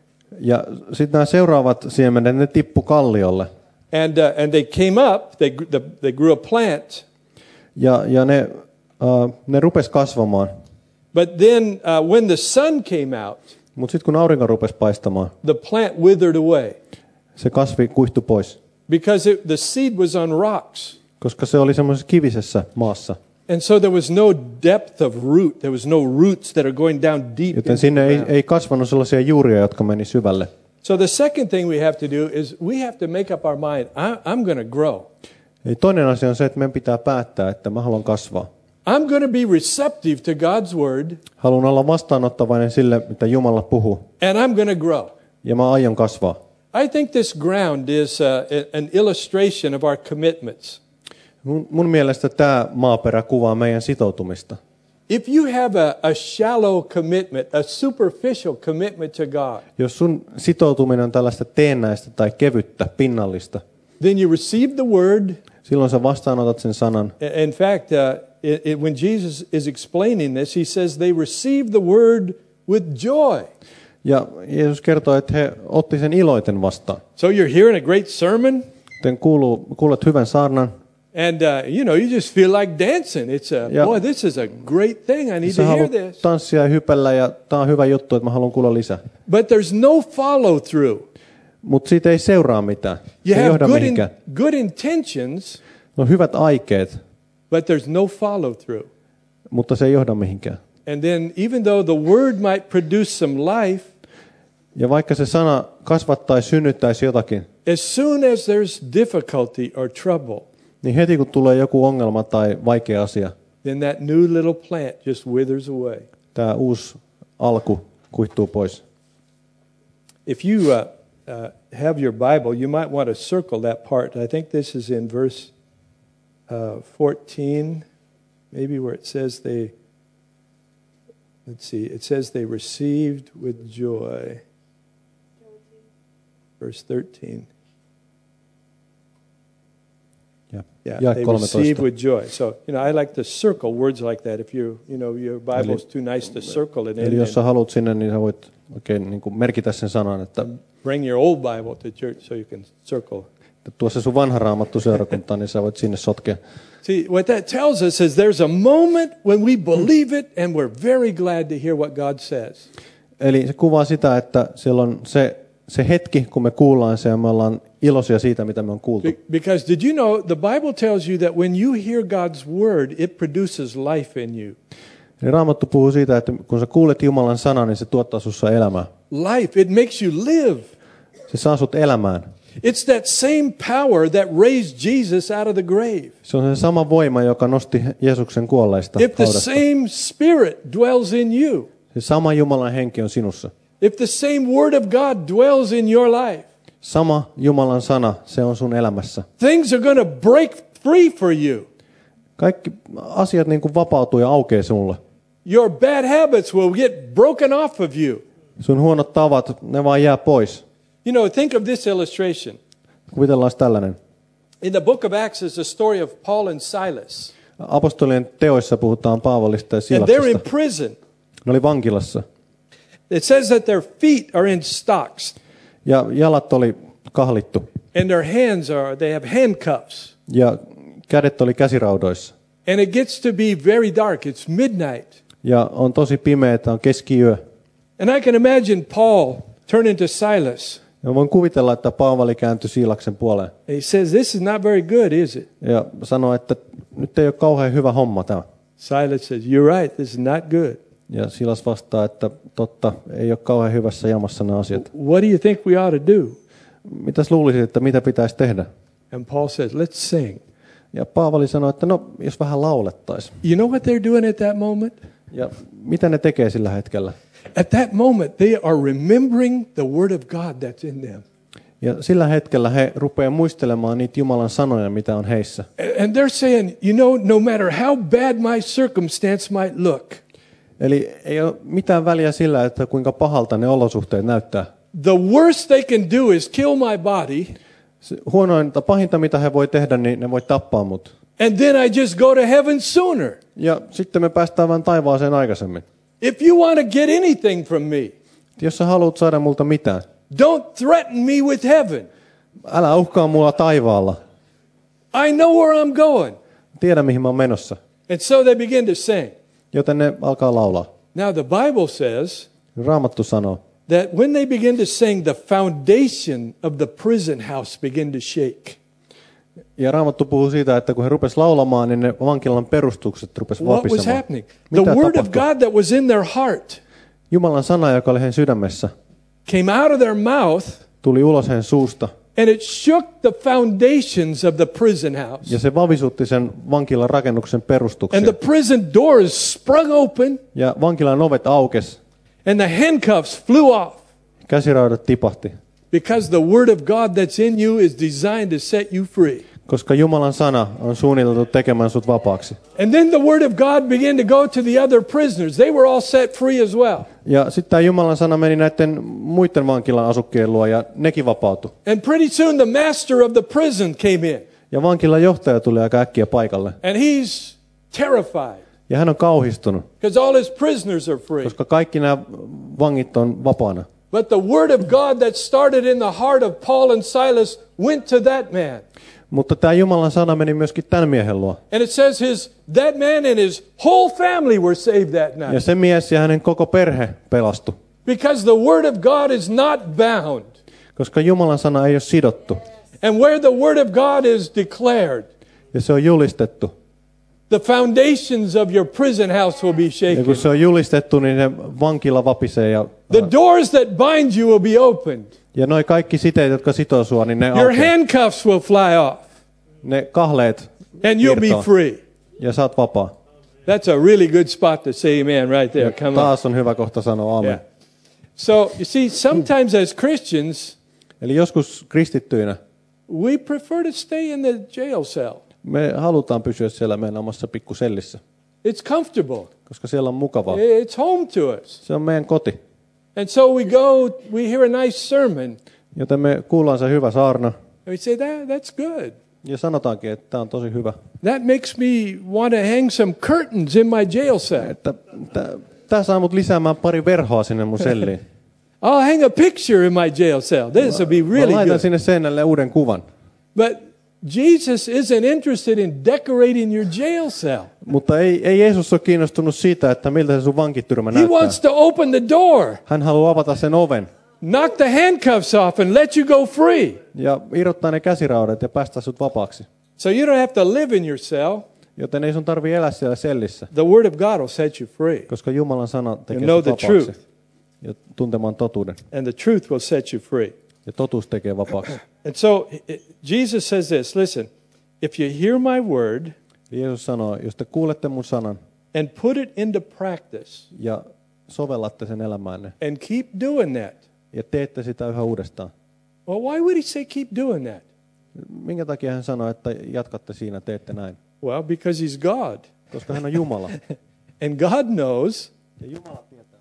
Ja sitten nämä seuraavat siemenet, ne tippu kalliolle. And, uh, and they came up, they, gr- the, they grew a plant. Ja, ja ne, uh, ne rupes kasvamaan. But then uh, when the sun came out, Mutta sitten kun aurinko rupesi paistamaan, the plant withered away se kasvi kuihtui pois. because it, the seed was on rocks. Koska se oli semmoisessa kivisessä maassa. And so there was no depth of root. There was no roots that are going down deep. Joten into sinne the ei, ground. ei kasvanut sellaisia juuria, jotka meni syvälle. So the second thing we have to do is we have to make up our mind, I, I'm going to grow. Eli toinen asia on se, että meidän pitää päättää, että mä haluan kasvaa. I'm going to be receptive to God's word, Haluan olla vastaanottavainen sille, mitä Jumala puhuu. and I'm going to grow. Ja mä aion kasvaa. I think this ground is uh, an illustration of our commitments. Mun, mun mielestä tämä maaperä kuvaa meidän sitoutumista. If you have a, a shallow commitment, a superficial commitment to God, Jos sun sitoutuminen on tällaista teennäistä tai kevyttä, pinnallista, then you receive the word. silloin sä vastaanotat sen sanan. In fact, uh, it, it, when Jesus is explaining this, he says they receive the word with joy. Ja Jeesus kertoo, että he otti sen iloiten vastaan. So you're hearing a great sermon, Te kuuluu, kuulet hyvän saarnan. and uh, you know you just feel like dancing. It's a Ja- boy, this is a great thing. I need Sä to hear haluat this. tanssia ja hypellä ja tää on hyvä juttu, että mä haluan kuulla lisää. But there's no follow through. Mutta siitä ei seuraa mitään. Se You ei have johda good in, mihinkään. good intentions, No hyvät aikeet, but there's no follow through. mutta se ei johda mihinkään. And then even though the word might produce some life, Ja vaikka se sana kasvattaisi, synnyttäisi jotakin, as soon as there's difficulty or trouble, niin heti kun tulee joku ongelma tai vaikea asia, then that new little plant just withers away. tämä uusi alku kuihtuu pois. If you uh, uh, have your Bible, you might want to circle that part. I think this is in verse uh, fourteen, maybe where it says they, let's see, it says they received with joy. Verse thirteen. Ja, Yeah, jae they kolmetoista. receive with joy. So, you know, I like to circle words like that. If you, you know, your Bible's too nice to circle it in, Eli jos sä and haluat sinne, niin sä voit oikein niin kuin merkitä sen sanan, että, bring your old Bible to church so you can circle. että tuossa sun vanha raamattu seurakuntaan, niin sä voit sinne sotkea. See, what that tells us is there's a moment when we believe it and we're very glad to hear what God says. Eli se kuvaa sitä, että siellä on se, se hetki, kun me kuullaan se ja me ollaan iloisia siitä, mitä me on kuultu. Be- Because did you know the Bible tells you that when you hear God's word, it produces life in you. Eli Raamattu puhuu siitä, että kun sä kuulet Jumalan sanan, niin se tuottaa sussa elämää. Life, it makes you live. Se saa sut elämään. It's that same power that raised Jesus out of the grave. Se on se sama voima, joka nosti Jeesuksen kuolleista If the haudasta. same Spirit dwells in you, Se sama Jumalan henki on sinussa. if the same Word of God dwells in your life, Sama Jumalan sana, se on sun elämässä. things are going to break free for you. Kaikki asiat niin kuin vapautuu ja aukeaa sulle. Your bad habits will get broken off of you. Sun huonot tavat, ne vaan jää pois. You know, think of this illustration. Kuvitellaan tällainen. In the book of Acts is the story of Paul and Silas. Apostolien teoissa puhutaan Paavolista ja And they're in Silaksesta. prison. Ne oli vankilassa. It says that their feet are in stocks Ja jalat oli kahlittu. and their hands are, they have handcuffs. Ja kädet oli käsiraudoissa. And it gets to be very dark. It's midnight. Ja on tosi pimeä, on keskiyö. And I can imagine Paul turning to Silas. Ja voin kuvitella, että Paavali kääntyi Siilaksen puoleen. And he says, this is not very good, is it? Ja sanoi, että nyt ei ole kauhean hyvä homma tämä. Silas says, you're right. This is not good. Ja Silas vastaa, että totta, ei ole kauhean hyvässä jamassa nämä asiat. What do you think we ought to do? Mitäs luulisit, että mitä pitäisi tehdä? And Paul says, let's sing. Ja Paavali sanoi, että no, jos vähän laulettaisiin. You know what they're doing at that moment? Ja mitä ne tekee sillä hetkellä? At that moment, they are remembering the word of God that's in them. Ja sillä hetkellä he rupeaa muistelemaan niitä Jumalan sanoja, mitä on heissä. And they're saying, you know, no matter how bad my circumstance might look, Eli ei ole mitään väliä sillä, että kuinka pahalta ne olosuhteet näyttää. the worst they can do is kill my body, Se huonointa, pahinta mitä he voi tehdä, niin ne voi tappaa mut. and then I just go to heaven sooner. Ja sitten me päästään vain taivaaseen aikaisemmin. If you want to get anything from me, Jos sä haluat saada multa mitään, don't threaten me with heaven. älä uhkaa mulla taivaalla. I know where I'm going. Tiedä mihin mä oon menossa. And so they begin to sing. Joten ne alkaa laulaa. Now the Bible says Raamattu sanoo, that when they begin to sing, the foundation of the prison house begin to shake. ja Raamattu puhuu siitä, että kun he rupes laulamaan, niin ne vankilan perustukset rupes What was vapisemaan. happening? The Mitä word of tapahtui? God that was in their heart Jumalan sana, joka oli heidän sydämessä, came out of their mouth, tuli ulos heidän suusta. and it shook the foundations of the prison house. Ja se vavisutti sen vankilan rakennuksen And perustuksia. the prison doors sprung open, Ja vankilan ovet aukes. and the handcuffs flew off. Käsiraudat tipahti. Because the word of God that's in you is designed to set you free. Koska Jumalan sana on suunniteltu tekemään sut vapaaksi. And then the word of God began to go to the other prisoners. They were all set free as well. Ja sitten tämä Jumalan sana meni näiden muiden vankilan asukkien luo ja nekin vapautui. And pretty soon the master of the prison came in. Ja vankilan johtaja tuli aika äkkiä paikalle. And he's terrified Ja hän on kauhistunut, because all his prisoners are free. koska kaikki nämä vangit on vapaana. But the word of God that started in the heart of Paul and Silas went to that man. Mutta tämä Jumalan sana meni myöskin tämän miehen luo. And it says his that man and his whole family were saved that night. Ja se mies ja hänen koko perhe pelastui. Because the word of God is not bound. Koska Jumalan sana ei ole sidottu. And where the word of God is declared, ja se on julistettu. The foundations of your prison house will be shaken. Ja kun se on julistettu, niin ne vankila vapisee. Ja, the doors that bind you will be opened. Ja noi kaikki siteet, jotka sitoo sua, niin ne Your aukeaa. handcuffs will fly off. Ne kahleet and you'll irtoaa. be free. Ja saat vapaa. That's a really good spot to say amen right there. Ja Come on. taas on hyvä kohta sanoa amen. Yeah. So, you see, sometimes as Christians, Eli joskus kristittyinä we prefer to stay in the jail cell. me halutaan pysyä siellä meidän omassa pikkusellissä, It's comfortable. koska siellä on mukavaa. It's home to us. Se on meidän koti. And so we go, we hear a nice sermon, Joten me kuullaan se hyvä saarna and we say, that, that's good. ja sanotaankin, että tämä on tosi hyvä. That makes me want to hang some curtains in my jail cell. Että tämä saa mut lisäämään pari verhoa sinne mun selliin. I'll hang a picture in my jail cell. This will be Mä really laitan good. sinne seinälle uuden kuvan. But Jesus isn't interested in decorating your jail cell. Mutta ei, ei Jeesus ole kiinnostunut siitä, että miltä se sun vankityrmä He näyttää. wants to open the door, Hän haluaa avata sen oven knock the handcuffs off, and let you go free. ja irrottaa ne käsiraudat ja päästä sut vapaaksi. So you don't have to live in your cell. Joten ei sun tarvii elää siellä sellissä, The Word of God will set you free. koska Jumalan sana tekee know sut the vapaaksi. truth. Ja tuntemaan totuuden. And the truth will set you free. Ja totuus tekee vapaaksi. And so Jesus says this, listen, if you hear my word Jeesus sanoo, jos te kuulette mun sanan and put it into practice ja sovellatte sen elämäänne and keep doing that. ja teette sitä yhä uudestaan. Well, why would he say keep doing that? Minkä takia hän sanoo, että jatkatte siinä, teette näin? Well, because he's God. Koska hän on Jumala. And God knows, Ja Jumala tietää.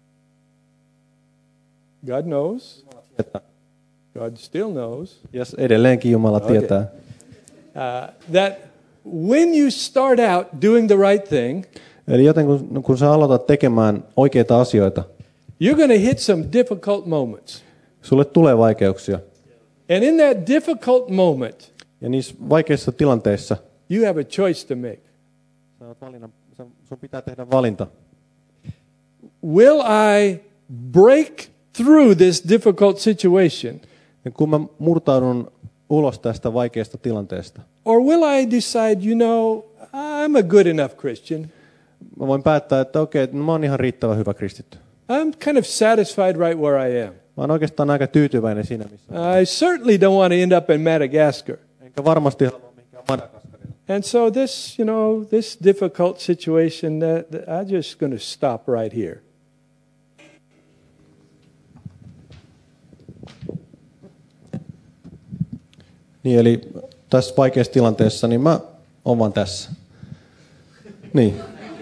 God knows, Että, God still knows, ja edelleenkin Jumala Okay. tietää, uh, that when you start out doing the right thing, eli joten kun, kun sä aloitat tekemään oikeita asioita, you're going to hit some difficult moments. sulle tulee vaikeuksia. And in that difficult moment, Ja niissä vaikeissa tilanteissa you have a choice to make. sä oot valinnan, sä, sun pitää tehdä valinta. Will I break through this difficult situation? Ja kun mä murtaudun ulos tästä vaikeasta tilanteesta, Or will I decide, you know, I'm a good enough Christian. mä voin päättää, että okei, no mä oon ihan riittävän hyvä kristitty. I'm kind of satisfied right where I am. Mä oon oikeastaan aika tyytyväinen siinä, missä. I certainly don't want to end up in Madagascar. Enkä varmasti halua mihinkään Madagaskarille. And so this, you know, this difficult situation, uh, th- I'm just going to stop right here. Niin, eli tässä vaikeassa tilanteessa, niin mä oon vaan tässä. Niin.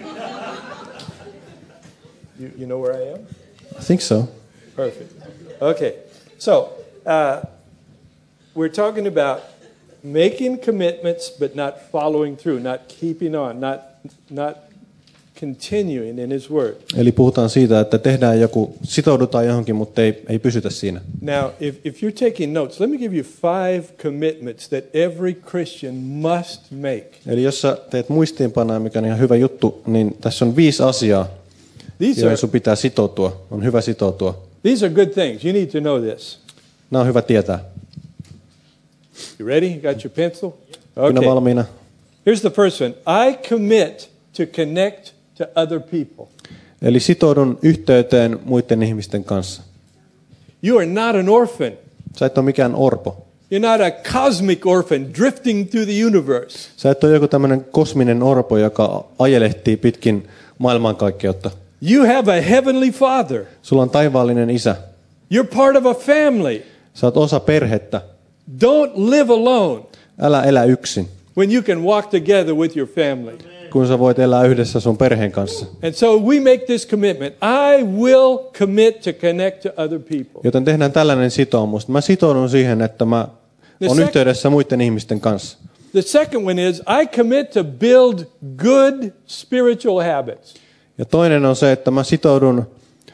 You, you know where I am? I think so. Perfect. Okay. So uh, we're talking about making commitments, but not following through, not keeping on, not not continuing in His Word. Eli puhutaan siitä, että tehdään joku, sitoudutaan johonkin, mutta ei, ei pysytä siinä. Now, if, if you're taking notes, let me give you five commitments that every Christian must make. Eli jos sä teet muistiinpanoja, mikä on ihan hyvä juttu, niin tässä on viisi asiaa, These are joihin sun pitää sitoutua. On hyvä sitoutua. these are good things. You need to know this. Nämä on hyvä tietää. You ready? You got your pencil? Minä Okay. valmiina. Here's the first one. I commit to connect to other people. Eli sitoudun yhteyteen muiden ihmisten kanssa. You are not an orphan. Sä et ole mikään orpo. You're not a cosmic orphan drifting through the universe. Sä et ole joku tämmöinen kosminen orpo, joka ajelehtii pitkin maailmankaikkeutta. You have a heavenly Father. Sulla on taivaallinen isä. You're part of a family. Sä oot osa perhettä. Don't live alone Älä elä yksin, when you can walk together with your family. kun sä voit elää yhdessä sun perheen kanssa. And so we make this commitment. I will commit to connect to other people. Joten tehdään tällainen sitoumus. Mä sitoudun siihen, että mä on sec- yhteydessä muiden ihmisten kanssa. The second one is I commit to build good spiritual habits. Ja toinen on se, että mä sitoudun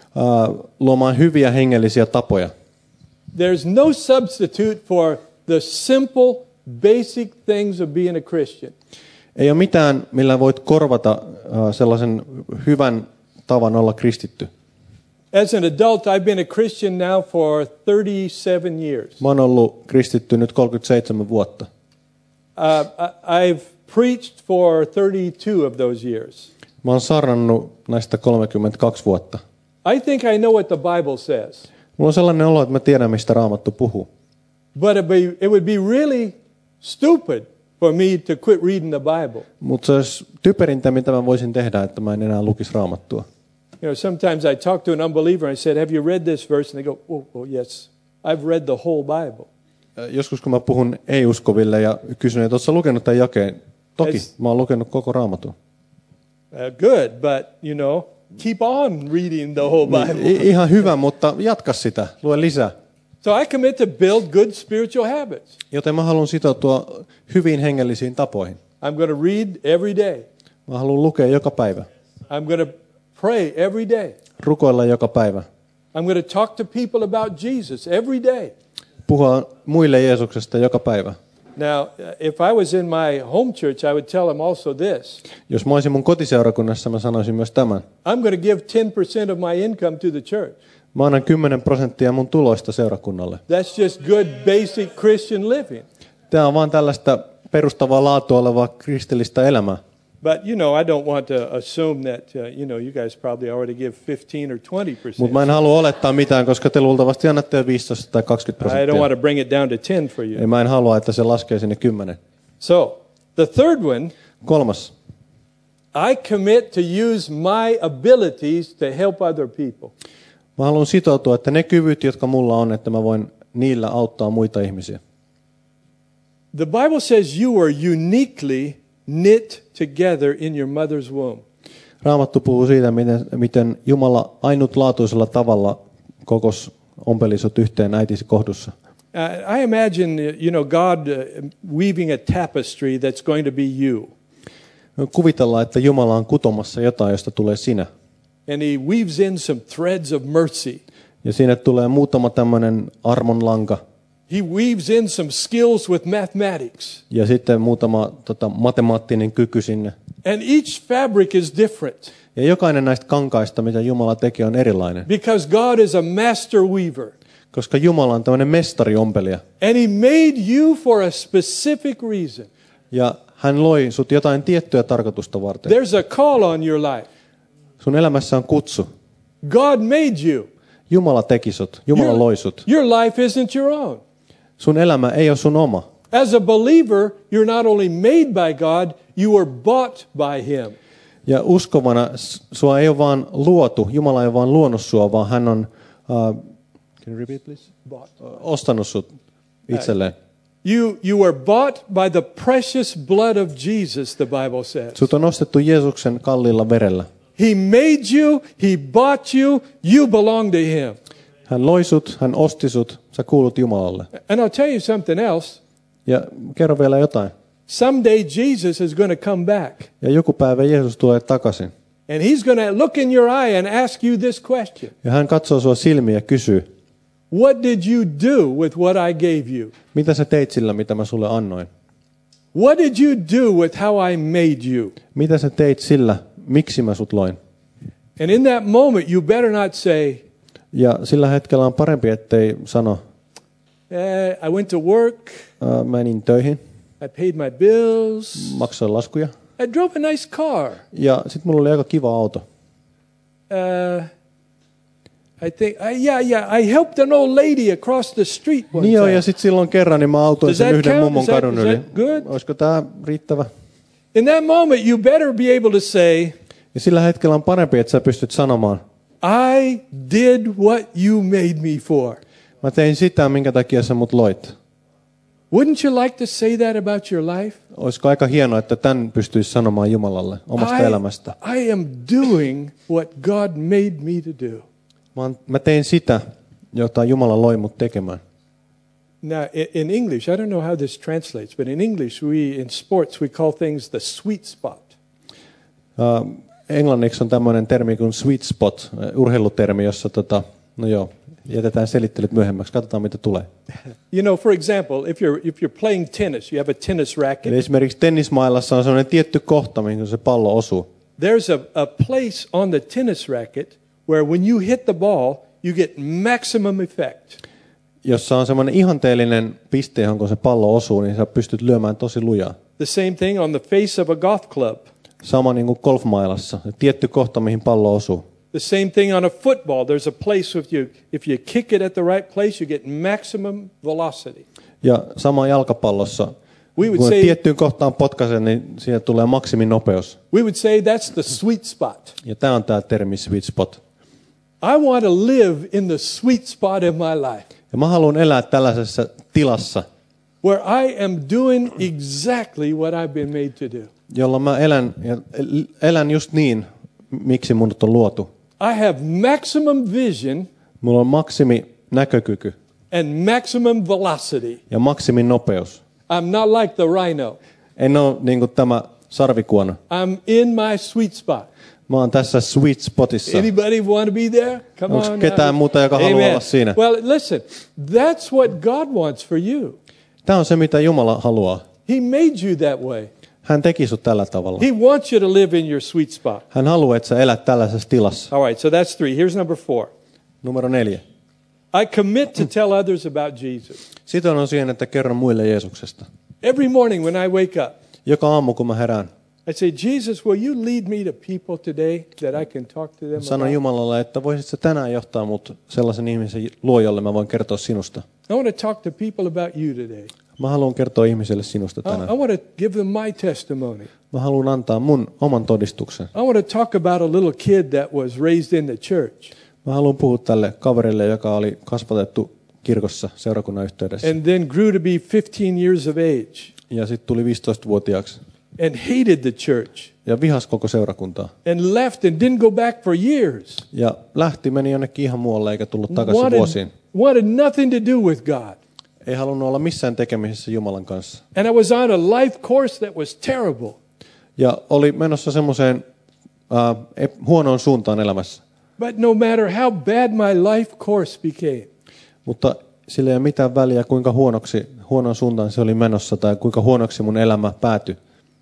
uh, luomaan hyviä hengellisiä tapoja. There's no substitute for the simple, basic things of being a Christian. Ei ole mitään, millä voit korvata uh, sellaisen hyvän tavan olla kristitty. As an adult, I've been a Christian now for thirty-seven years. Mä oon ollut kristitty nyt kolmekymmentäseitsemän vuotta. Uh, I've preached for thirty-two of those years. Mä oon sarnannut näistä kolmekymmentäkaksi vuotta. I think I know what the Bible says. Mulla on sellainen olo, että mä tiedän, mistä Raamattu puhuu. But it, be, it would be really stupid for me to quit reading the Bible. Mutta se olisi typerintä, mitä mä voisin tehdä, että mä en enää lukisi Raamattua. You know, sometimes I talk to an unbeliever and I said, "Have you read this verse?" And they go, "Oh, oh yes, I've read the whole Bible." Joskus kun mä puhun ei-uskoville ja kysyn, että ootko lukenut tämän jakeen? Toki, As, mä oon lukenut koko Raamatun. Uh, good, but you know, keep on reading the whole Bible. I, ihan hyvä, mutta jatka sitä, lue lisää. So I commit to build good spiritual habits. Joten mä haluan sitoutua hyviin hengellisiin tapoihin. I'm going to read every day. Mä haluan lukea joka päivä. I'm going to pray every day. Rukoilla joka päivä. I'm going to talk to people about Jesus every day. Puhua muille Jeesuksesta joka päivä. Now, if I was in my home church, I would tell them also this. Jos mä olisin mun kotiseurakunnassa, mä sanoisin myös tämän. I'm going to give ten percent of my income to the church. Mä annan kymmenen prosenttia mun tuloista seurakunnalle. That's just good basic Christian living. Tämä on vaan tällaista perustavaa laatua olevaa kristillistä elämää. But you know, I don't want to assume that uh, you know, you guys probably already give fifteen or twenty percent. Mutta mä en halua olettaa mitään, koska te luultavasti annatte viisitoista tai kaksikymmentä prosenttia. I don't want to bring it down to ten for you. Ja mä en halua, että se laskee sinne kymmenen. So, the third one, Kolmas. I commit to use my abilities to help other people. Mä haluan sitoutua, että ne kyvyt, jotka mulla on, että mä voin niillä auttaa muita ihmisiä. The Bible says you are uniquely knit together in your mother's womb. Raamattu puhuu siitä, miten, miten Jumala ainutlaatuisella tavalla kokos ompelisot yhteen äitisi kohdussa. Uh, I imagine, you know, God uh, weaving a tapestry that's going to be you. Kuvitellaan, että Jumala on kutomassa jotain, josta tulee sinä. And he weaves in some threads of mercy. Ja sinne tulee muutama tämmöinen armonlanka. He weaves in some skills with mathematics. Ja sitten muutama tota, matemaattinen kyky sinne. And each fabric is different. Ja jokainen näistä kankaista, mitä Jumala tekee, on erilainen. Because God is a master weaver. Koska Jumala on tämmöinen mestariompelija. And he made you for a specific reason. Ja hän loi sut jotain tiettyä tarkoitusta varten. There's a call on your life. Sun elämässä on kutsu. God made you. Jumala teki sut. Jumala Your, loi sut. your life isn't your own. Sun elämä ei ole sun oma. As a believer, you're not only made by God, you were bought by him. Ja uskovana sua ei ole vaan luotu. Jumala ei ole vaan luonut sua, vaan hän on uh, can you repeat, please? Bought. ostanut sut itselleen. You, you were bought by the precious blood of Jesus, the Bible says. Sut on ostettu Jeesuksen kalliilla verellä. He made you, he bought you, you belong to him. Hän loi sut, hän osti sut, sä kuulut Jumalalle. And I'll tell you something else. Ja kerro vielä jotain. Someday Jesus is going to come back. Ja joku päivä Jeesus tulee takaisin. And he's going to look in your eye and ask you this question. Ja hän katsoo sua silmiä ja kysyy, What did you do with what I gave you? mitä sä teit sillä, mitä mä sulle annoin? What did you do with how I made you? Mitä sä teit sillä, miksi mä sut loin? And in that moment, you better not say, Ja sillä hetkellä on parempi, ettei sano, eh, I went to work, uh, menin töihin, I paid my bills, maksoin laskuja. I drove a nice car. Ja sit mulla oli aika kiva auto. Uh, I think, I, yeah, yeah, I helped an old lady across the street one Niin joo, time. ja sit silloin kerran niin mä autoin Does sen that yhden count? mummon Is that- kadun is yli. that good? Olisiko tää riittävä? In that moment, you better be able to say, Ja sillä hetkellä on parempi, että sä pystyt sanomaan, I did what you made me for. mä tein sitä, minkä takia sä mut loit. Wouldn't you like to say that about your life? Olisiko aika hienoa, että tämän pystyisi sanomaan Jumalalle omasta I, elämästä. I am doing what God made me to do. Mä, oon- mä tein sitä, jota Jumala loi mut tekemään. Now, in, in English, I don't know how this translates, but in English, we in sports we call things the sweet spot. Uh, englanniksi on tämmöinen termi kuin sweet spot, urheilutermi, jossa tota, no joo, jätetään selittelyt myöhemmäksi. Katsotaan, mitä tulee. You know, for example, if you're if you're playing tennis, you have a tennis racket. Eli esimerkiksi tennismailassa on sellainen tietty kohta, mihin se pallo osuu. There's a, a place on the tennis racket where when you hit the ball, you get maximum effect. Jossa on semmoinen ihanteellinen piste, johon kun se pallo osuu, niin sä pystyt lyömään tosi lujaa. The same thing on the face of a golf club. Sama niin kuin golfmailassa. Tietty kohta, mihin pallo osuu. The same thing on a football. There's a place if you if you kick it at the right place, you get maximum velocity. Ja sama jalkapallossa. We would kun say, tiettyyn kohtaan potkaisen, niin siitä tulee maksiminopeus. We would say that's the sweet spot. Ja tämä on tämä termi sweet spot. I want to live in the sweet spot of my life. Ja mä haluan elää tällaisessa tilassa, where I am doing exactly what I've been made to do. Jolla mä elän, ja elän just niin, miksi minut on luotu. I have maximum vision. Mulla on maksimi näkökyky. And maximum velocity. Ja maksimi nopeus. I'm not like the rhino. En ole niin kuin tämä sarvikuona. I'm in my sweet spot. Mä oon tässä sweet spotissa. Anybody want to be there? Come Onko on. ketään muuta, joka haluaa olla siinä? Well, listen. That's what God wants for you. Tämä on se, mitä Jumala haluaa. He made you that way. Hän teki sut tällä tavalla. He wants you to live in your sweet spot. Hän haluaa, että sä elät tällaisessa tilassa. All right, so that's three. Here's number four. Numero neljä. I commit to tell others about Jesus. Sitoudun siihen, että kerron muille Jeesuksesta. Every morning when I wake up, joka aamu, kun mä herään, I say, Jesus, will you lead me to people today that I can talk to them sanon about? Jumalalle, että voisitko tänään johtaa mut sellaisen ihmisen luo, jolle mä voin kertoa sinusta. I want to talk to people about you today. Mä haluan kertoa ihmisille sinusta I, tänään. I want to give them my testimony. Mä haluan antaa mun oman todistuksen. I want to talk about a little kid that was raised in the church. Mä haluan puhua tälle kaverille, joka oli kasvatettu kirkossa seurakunnan yhteydessä. And then grew to be fifteen years of age. Ja sitten tuli viisitoistavuotiaaksi. And hated the church. Ja vihas koko seurakuntaa. And left and didn't go back for years. Ja lähti, meni jonnekin ihan muualle eikä tullut takaisin wanted, vuosiin. wanted nothing to do with God. Ei halunnut olla missään tekemisissä Jumalan kanssa. And I was on a life course that was terrible. Ja oli menossa semmoiseen uh, huonoon suuntaan elämässä. But no matter how bad my life course became. Mutta sillä ei ole mitään väliä, kuinka huonoksi, huonoon suuntaan se oli menossa tai kuinka huonoksi mun elämä päätyi.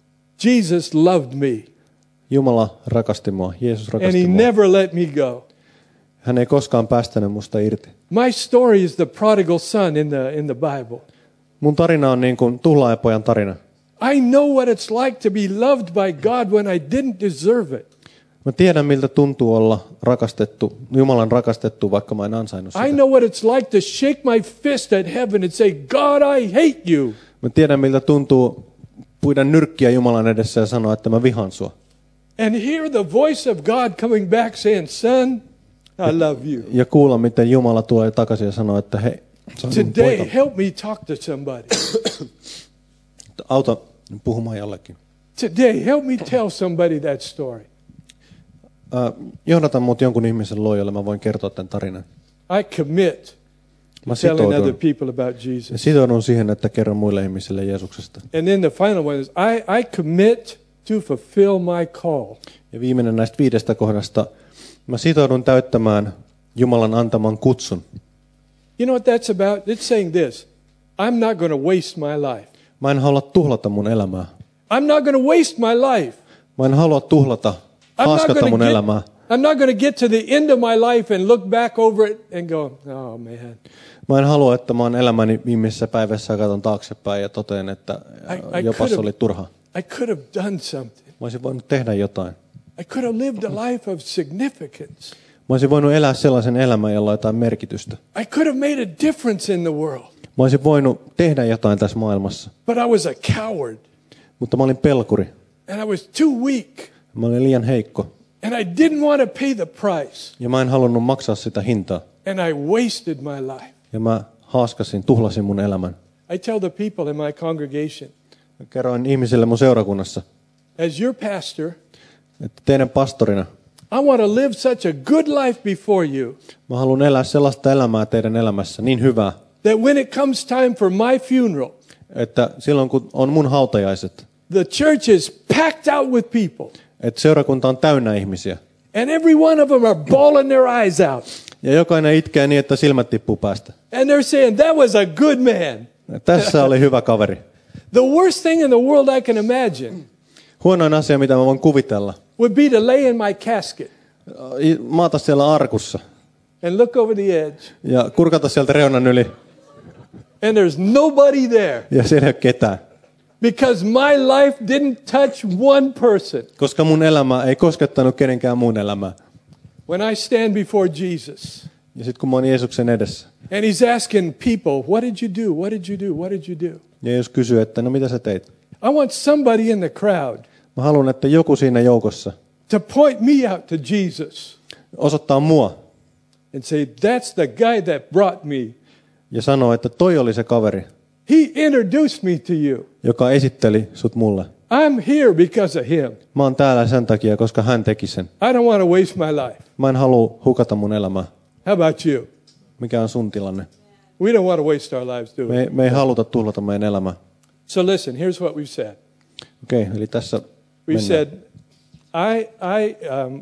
Jesus loved me. Jumala rakasti mua. Jeesus rakasti and he mua. never let me go. Hän ei koskaan päästänyt musta irti. My story is the prodigal son in the in the Bible. Mun tarina on niin kuin tuhlaajapojan tarina. I know what it's like to be loved by God when I didn't deserve it. Mä tiedän, miltä tuntuu olla rakastettu, Jumalan rakastettu, vaikka mä en ansainnut sitä. I know what it's like to shake my fist at heaven and say, God, I hate you. Mä tiedän, miltä tuntuu puida nyrkkiä Jumalan edessä ja sanoa, että mä vihaan sua. And hear the voice of God coming back saying, son, I love you. Ja kuulla, miten Jumala tulee takaisin ja sanoo, että hei, se on mun Today, poika. help me talk to somebody. Auta puhumaan jollekin. Today, help me tell somebody that story. Uh, johdatan mut jonkun ihmisen luo, jolle mä voin kertoa tämän tarinan. I commit to Mä telling other sitoudun, people about Jesus. sitoudun siihen, että kerron muille ihmisille Jeesuksesta. And then the final one is, I, I commit to fulfill my call. Ja viimeinen näistä viidestä kohdasta, mä sitoudun täyttämään Jumalan antaman kutsun. You know what that's about? It's saying this, I'm not going to waste my life. Mä en halua tuhlata mun elämää. I'm not going to waste my life. Mä en halua tuhlata, I'm not haaskata going mun to get, elämää. I'm not going to get to the end of my life and look back over it and go, oh man. Mä en halua, että mä oon elämäni viimeisessä päivässä ja katson taaksepäin ja totean, että I- I jopa se could've- oli turha. I could have done something. Mä olisin voinut tehdä jotain. I could have lived a life of significance. Mä olisin voinut elää sellaisen elämän, jolla on jotain merkitystä. I could have made a difference in the world. Mä olisin voinut tehdä jotain tässä maailmassa. But I was a coward. Mutta mä olin pelkuri. And I was too weak. Mä olin liian heikko. And I didn't want to pay the price. Ja mä en halunnut maksaa sitä hintaa. And I wasted my life. Ja mä haaskasin, tuhlasin mun elämän. I tell the people in my congregation, Mä kerroin ihmisille mun seurakunnassa, as your pastor, että teidän pastorina I want to live such a good life before you mä haluan elää sellaista elämää teidän elämässä, niin hyvää, that when it comes time for my funeral, että silloin kun on mun hautajaiset, the church is packed out with people. että seurakunta on täynnä ihmisiä. And every one of them are bawling their eyes out. Ja jokainen itkee niin, että silmät tippuu päästä. And they're saying, that was a good man. Tässä oli hyvä kaveri. The worst thing in the world I can imagine Huonoin asia, mitä mä voin kuvitella, would be to lay in my casket maata siellä arkussa and look over the edge. ja kurkata sieltä reunan yli. And there's nobody there. Ja siellä ei ole ketään. Because my life didn't touch one person. Koska mun elämä ei koskettanut kenenkään muun elämää. When I stand before Jesus. Ja sitten kun mä oon Jeesuksen edessä. And he's asking people, what did you do? What did you do? What did you do? Ja Jeesus kysyy, että no mitä sä teit? I want somebody in the crowd. Mä haluan, että joku siinä joukossa To point me out to Jesus. Osoittaa mua. And say, that's the guy that brought me. Ja sanoo, että toi oli se kaveri. He introduced me to you. Joka esitteli sut mulle. I'm here because of him. Mä oon täällä sen takia, koska hän teki sen. I don't want to waste my life. Mä en halua hukata mun elämää. How about you? Mikä on sun tilanne? We don't want to waste our lives, do we? Me, me ei haluta tuhlata meidän elämää. So listen, here's what we've said. Okei, okay, eli tässä We mennään. said, I, I, um,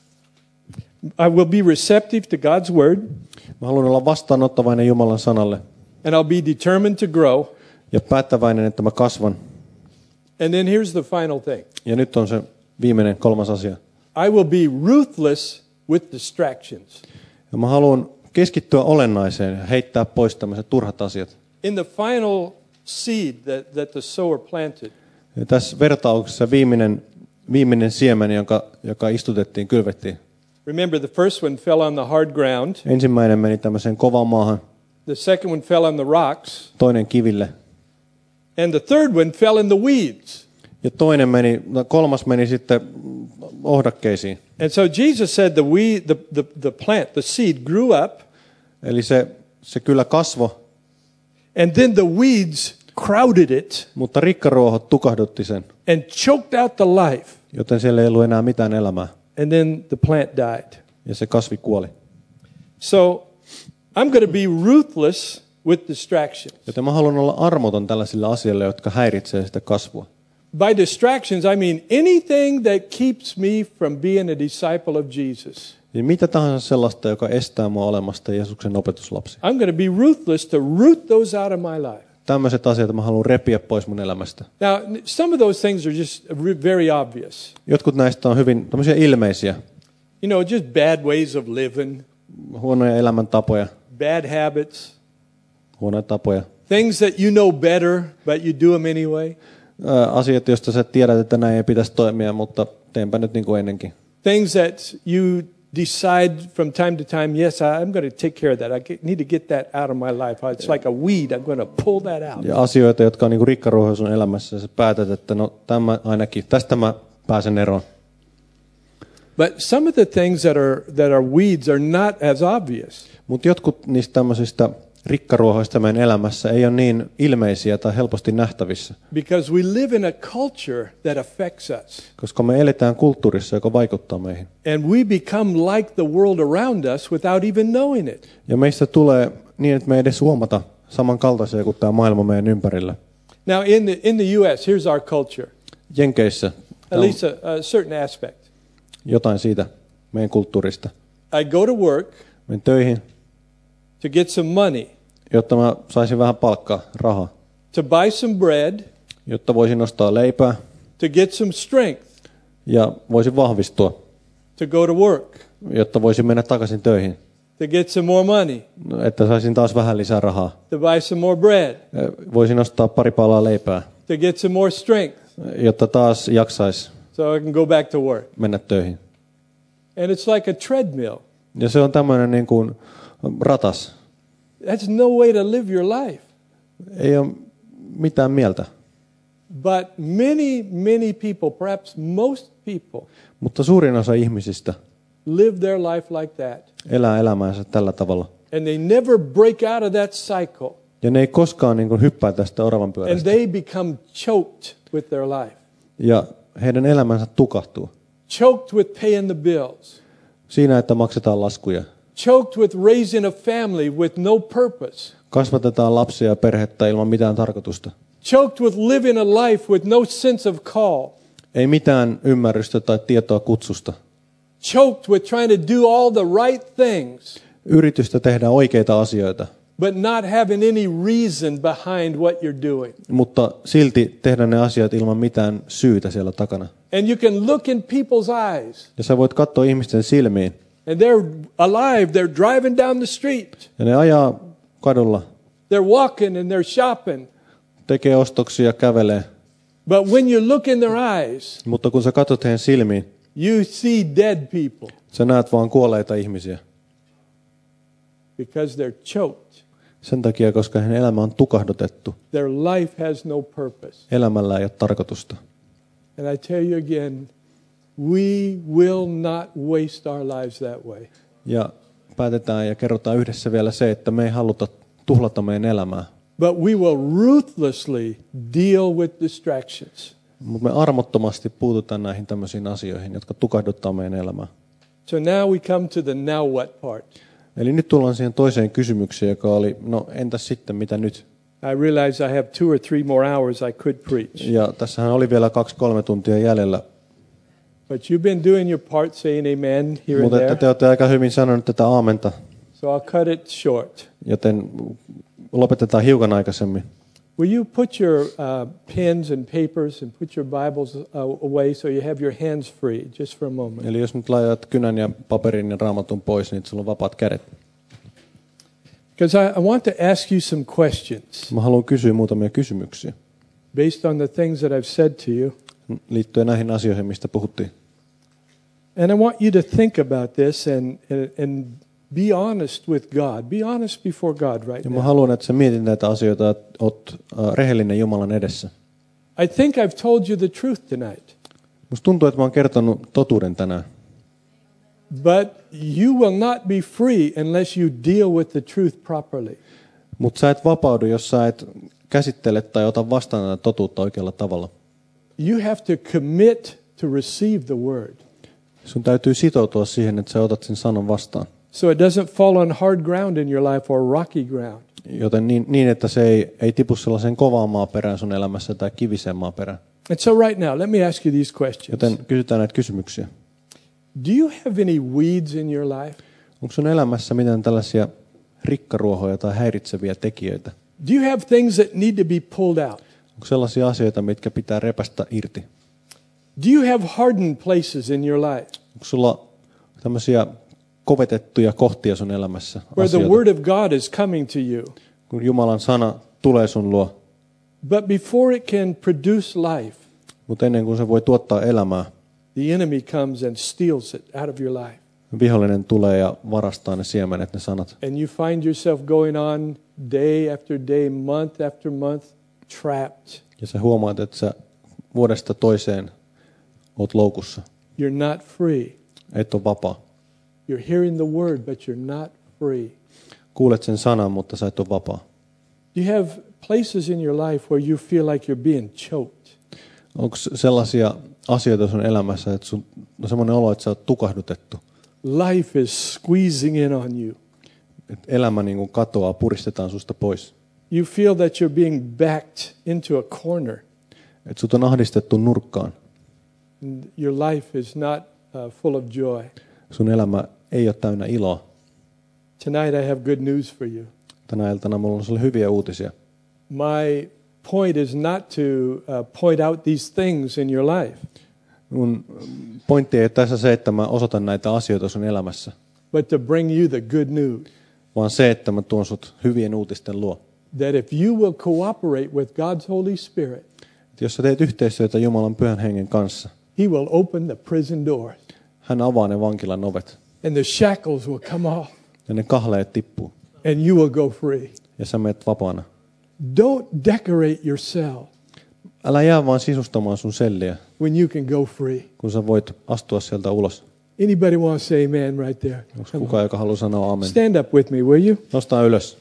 I will be receptive to God's word. Mä haluan olla vastaanottavainen Jumalan sanalle. And I'll be determined to grow. Ja päättäväinen, että mä kasvan. And then here's the final thing. Ja nyt on se viimeinen kolmas asia. I will be ruthless with distractions. Ja mä haluan keskittyä olennaiseen ja heittää pois tämmöiset turhat asiat. In the final seed that, that the sower planted. Ja tässä vertauksessa viimeinen, viimeinen siemen, joka, joka istutettiin, kylvettiin. Remember, the first one fell on the hard ground. Ensimmäinen meni tämmöiseen kovaan maahan. The second one fell on the rocks. Toinen kiville. And the third one fell in the weeds. Ja toinen meni, no kolmas meni sitten ohdakkeisiin. And so Jesus said the weed, the, the, the plant, the seed grew up. Eli se, se kyllä kasvoi. And then the weeds crowded it. Mutta rikkaruohot tukahdutti sen. And choked out the life. Joten siellä ei ollut enää mitään elämää. And then the plant died. Ja se kasvi kuoli. So I'm going to be ruthless with distractions. Joten mä haluan olla armoton tällaisille asioille, jotka häiritsee sitä kasvua. By distractions, I mean anything that keeps me from being a disciple of Jesus. Ja mitä tahansa sellaista, joka estää mua olemasta Jeesuksen opetuslapsi. I'm going to be ruthless to root those out of my life. Tämmöiset asiat mä haluan repiä pois mun elämästä. Now, some of those things are just very obvious. Jotkut näistä on hyvin tämmöisiä ilmeisiä. You know, just bad ways of living. Huonoja elämäntapoja. Bad habits. Huonoja tapoja. Things that you know better, but you do them anyway. Ää, asiat, joista sä tiedät, että näin ei pitäisi toimia, mutta teenpä nyt niin kuin ennenkin. Things that you decide from time to time, yes, I'm going to take care of that. I need to get that out of my life. It's like a weed. I'm going to pull that out. Ja asioita, jotka on niin kuin rikkaruoho sun elämässä, ja sä päätät, että no tämä ainakin, tästä mä pääsen eroon. But some of the things that are that are weeds are not as obvious. Mutta jotkut niistä tämmöisistä rikkaruohoista meidän elämässä ei ole niin ilmeisiä tai helposti nähtävissä. Because we live in a culture that affects us. Koska me eletään kulttuurissa, joka vaikuttaa meihin. And we become like the world around us without even knowing it. Ja meistä tulee niin, että me ei edes huomata samankaltaisia kuin tämä maailma meidän ympärillä. Now in the in the U S, here's our culture. Jenkeissä At least a, a certain aspect. jotain siitä meidän kulttuurista. I go to work Menen töihin, to get some money, jotta mä saisin vähän palkkaa, rahaa. to buy some bread, Jotta voisin ostaa leipää to get some strength, ja voisin vahvistua. to go to work, Jotta voisin mennä takaisin töihin. to get some more money, No, että saisin taas vähän lisää rahaa. to buy some more bread, Voisin ostaa pari palaa leipää, to get some more strength, jotta taas jaksaisi so I can go back to work. mennä töihin. And it's like a treadmill. Ja se on tämmöinen niin kuin ratas. That's no way to live your life. Ei ole mitään mieltä. But many, many people, perhaps most people, Mutta suurin osa ihmisistä live their life like that. elää elämäänsä tällä tavalla. And they never break out of that cycle. Ja ne ei koskaan niin kuin hyppää tästä oravan And pyörästä. they become choked with their life. Ja heidän elämänsä tukahtuu. Choked with paying the bills. Siinä, että maksetaan laskuja. Choked with raising a family with no purpose. Kasvatetaan lapsia ja perhettä ilman mitään tarkoitusta. Choked with living a life with no sense of call. Ei mitään ymmärrystä tai tietoa kutsusta. Choked with trying to do all the right things. Yritystä tehdä oikeita asioita. But not having any reason behind what you're doing. Mutta silti tehdä ne asiat ilman mitään syytä siellä takana. And you can look in people's eyes. Ja sä voit katsoa ihmisten silmiin. And they're alive, they're driving down the street. Ja ne ajaa kadulla. They're walking and they're shopping. Tekee ostoksia, kävelee. But when you look in their eyes, Mutta kun sä katsot heidän silmiin, you see dead people. sä näet vaan kuolleita ihmisiä. Because they're choked. Sen takia, koska heidän elämä on tukahdutettu. Their life has no purpose. Elämällä ei ole tarkoitusta. And I tell you again, we will not waste our lives that way. Ja päätetään ja kerrotaan yhdessä vielä se, että me ei haluta tuhlata meidän elämää. But we will ruthlessly deal with distractions. Mutta me armottomasti puututaan näihin tämmöisiin asioihin, jotka tukahduttaa meidän elämää. So now we come to the now what part. Eli nyt tullaan siihen toiseen kysymykseen, joka oli, no entäs sitten, mitä nyt? I realize I have two or three more hours I could preach. Ja tässähän oli vielä kaksi kolme tuntia jäljellä. But you've been doing your part saying amen here and Mutta että there. te olette aika hyvin sanonut tätä aamenta, So I'll cut it short. joten lopetetaan hiukan aikaisemmin. Will you put your uh, pens and papers and put your Bibles uh, away so you have your hands free just for a moment? Eli jos nyt laitat kynän ja paperin ja raamatun pois, niin sulla on vapaat kädet. Because I, I want to ask you some questions Mä haluan kysyä muutamia kysymyksiä based on the things that I've said to you. liittyen näihin asioihin, mistä puhuttiin. And I want you to think about this and, and, and be honest with God. Be honest before God right Ja mä now. haluan, että sä mietit näitä asioita, että oot uh, rehellinen Jumalan edessä. I think I've told you the truth tonight. Musta tuntuu, että mä oon kertonut totuuden tänään. But you will not be free unless you deal with the truth properly. Mutta sä et vapaudu, jos sä et käsittele tai ota vastaan tätä totuutta oikealla tavalla. You have to commit to receive the word. Sun täytyy sitoutua siihen, että sä otat sen sanan vastaan. So it doesn't fall on hard ground in your life or rocky ground. Joten niin, niin että se ei, ei tipu sellaiseen kovaan maaperään sun elämässä tai kiviseen maaperään. And so right now, let me ask you these questions. Joten kysytään näitä kysymyksiä. Do you have any weeds in your life? Onko sun elämässä mitään tällaisia rikkaruohoja tai häiritseviä tekijöitä? Do you have things that need to be pulled out? Onko sellaisia asioita, mitkä pitää repästä irti? Do you have hardened places in your life Onko sulla tämmöisiä kovetettuja kohtia sun elämässä? where the Asioita, word of God is coming to you? kun Jumalan sana tulee sun luo, But before it can produce life, mutta ennen kuin se voi tuottaa elämää, the enemy comes and steals it out of your life. vihollinen tulee ja varastaa ne siemenet, ne sanat. And you find yourself going on day after day, month after month, trapped. Ja sä huomaat, että sä vuodesta toiseen oot loukussa. You're not free. Et ole vapaa. You're hearing the word, but you're not free. Kuulet sen sanan, mutta sä et ole vapaa. Do you have places in your life where you feel like you're being choked? Onko sellaisia asioita sun elämässä, että sun on semmoinen olo, että sä oot tukahdutettu? Life is squeezing in on you. Että elämä niin kuin katoaa, puristetaan susta pois. You feel that you're being backed into a corner. Että sut on ahdistettu nurkkaan. And your life is not uh, full of joy. Sun elämä ei ole täynnä iloa. Tonight I have good news for you. Tänä iltana mulla on sulle hyviä uutisia. My point is not to uh, point out these things in your life, Mun pointti ei ole tässä se, että mä osoitan näitä asioita sun elämässä, but to bring you the good news vaan se, että mä tuon sut hyvien uutisten luo. that if you will cooperate with God's Holy Spirit, Että jos sä teet yhteistyötä Jumalan pyhän hengen kanssa, He will open the prison doors hän avaa ne vankilan ovet and the shackles will come off ja ne kahleet tippuu and you will go free. ja sä menet vapaana. Don't decorate your cell Älä jää vaan sisustamaan sun selliä, when you can go free. kun sä voit astua sieltä ulos. Anybody want to say amen right there? Onko kukaan, joka haluaa sanoa amen? Stand up with me, will you? Nostaa ylös.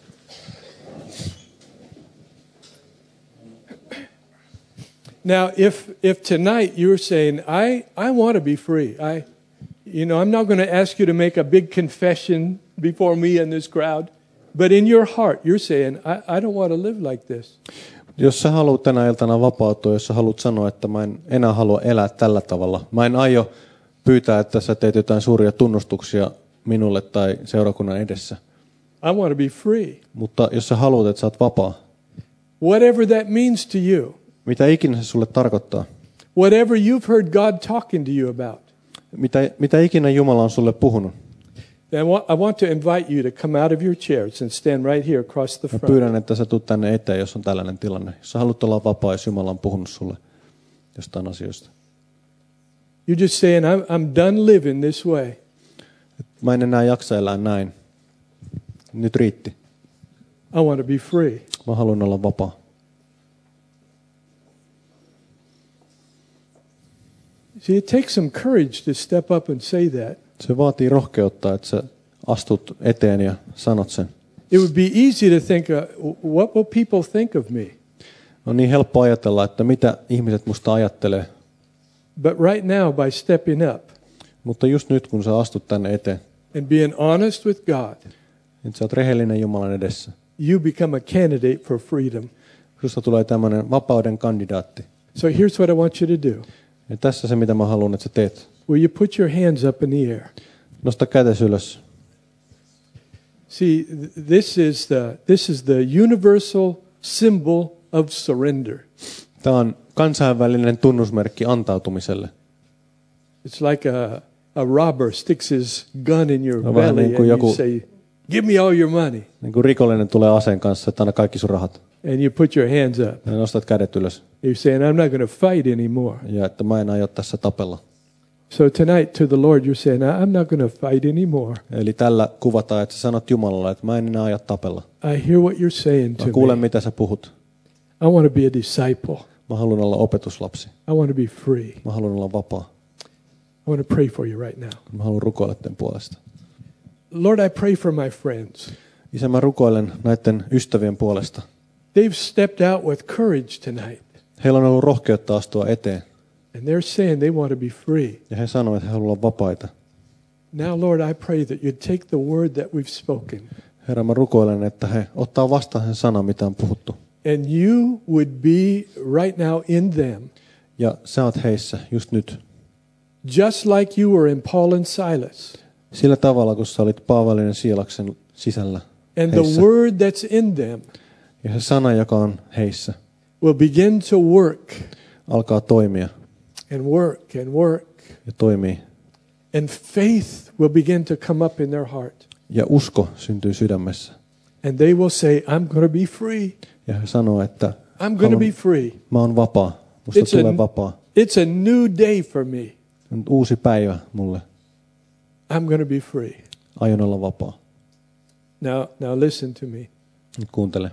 Now, if if tonight you're saying, I, I want to be free, I, you know, I'm not going to ask you to make a big confession before me and this crowd, but in your heart, you're saying, I, I don't want to live like this. Jos sä haluat tänä iltana vapautua, jos sä haluat sanoa, että mä en enää halua elää tällä tavalla. Mä en aio pyytää, että sä teet jotain suuria tunnustuksia minulle tai seurakunnan edessä. I want to be free. Mutta jos sä haluat, että sä oot vapaa, Whatever that means to you, mitä ikinä se sulle tarkoittaa, whatever you've heard God talking to you about, mitä, mitä ikinä Jumala on sulle puhunut, then I want, I want to invite you to come out of your chairs and stand right here across the mä front. pyydän, että sä tuut tänne eteen, jos on tällainen tilanne. Jos sä haluat olla vapaa, jos Jumala on puhunut sulle jostain asioista. You're just saying, I'm, I'm done living this way. Mä en enää jaksa elää näin. Nyt riitti. I want to be free. Mä haluan olla vapaa. See, it takes some courage to step up and say that. Se vaatii rohkeutta, että sä astut eteen ja sanot sen. It would be easy to think, uh, what will people think of me? On niin helppo ajatella, että mitä ihmiset musta ajattelee. But right now, by stepping up Mutta just nyt, kun sä astut tänne eteen, and being honest with God, niin sä oot rehellinen Jumalan edessä. you become a candidate for freedom. Susta tulee tämmöinen vapauden kandidaatti. So here's what I want you to do. Ja tässä se, mitä mä haluan, että sä teet. Will you put your hands up in the air? Nosta kätesi ylös. See, th- this is the this is the universal symbol of surrender. Tämä on kansainvälinen tunnusmerkki antautumiselle. It's like a a robber sticks his gun in your No, vähän belly niin kuin and you joku- say, "Give me all your money," Niin kuin rikollinen tulee aseen kanssa, että anna kaikki sun rahat. and you put your hands up. Ja nostat kädet ylös. You're saying, "I'm not going to fight anymore." Ja että mä en aio tässä tapella. So tonight, to the Lord, you're saying, "I'm not going to fight anymore. Eli tällä kuvataan, että sä sanot Jumalalle, että mä en enää aio tapella. I hear what you're saying Mä to kuulen, me. mitä sä puhut. I want to be a disciple. Mä haluan olla opetuslapsi. I want to be free. Mä haluan olla vapaa. I want to pray for you right now. Mä haluan rukoilla teidän puolesta. Lord, I pray for my friends. Isä, mä rukoilen näiden ystävien puolesta. They've stepped out with courage tonight, Heillä on ollut rohkeutta astua eteen. and they're saying they want to be free. Ja he sanoivat, että he haluavat olla vapaita. Now, Lord, I pray that you'd take the word that we've spoken, Herra, mä rukoilen, että he ottaa vastaan sen sanan, mitä on puhuttu. and you would be right now in them, Ja sä oot heissä just nyt. just like you were in Paul and Silas. Sillä tavalla, kun sä olit Paavalin ja Siilaksen sisällä And the heissä. word that's in them Ja se sana, joka on heissä, will begin to work alkaa toimia and work and work. ja toimii. And faith will begin to come up in their heart. Ja usko syntyy sydämessä. And they will say, I'm going to be free. Ja he sanoo, että I'm going to be haluan- free. mä oon vapaa. Musta It's a- tulee vapaa. It's a new day for me. On uusi päivä mulle. I'm going to be free. Aion olla vapaa. Now, now listen to me. Nyt kuuntele.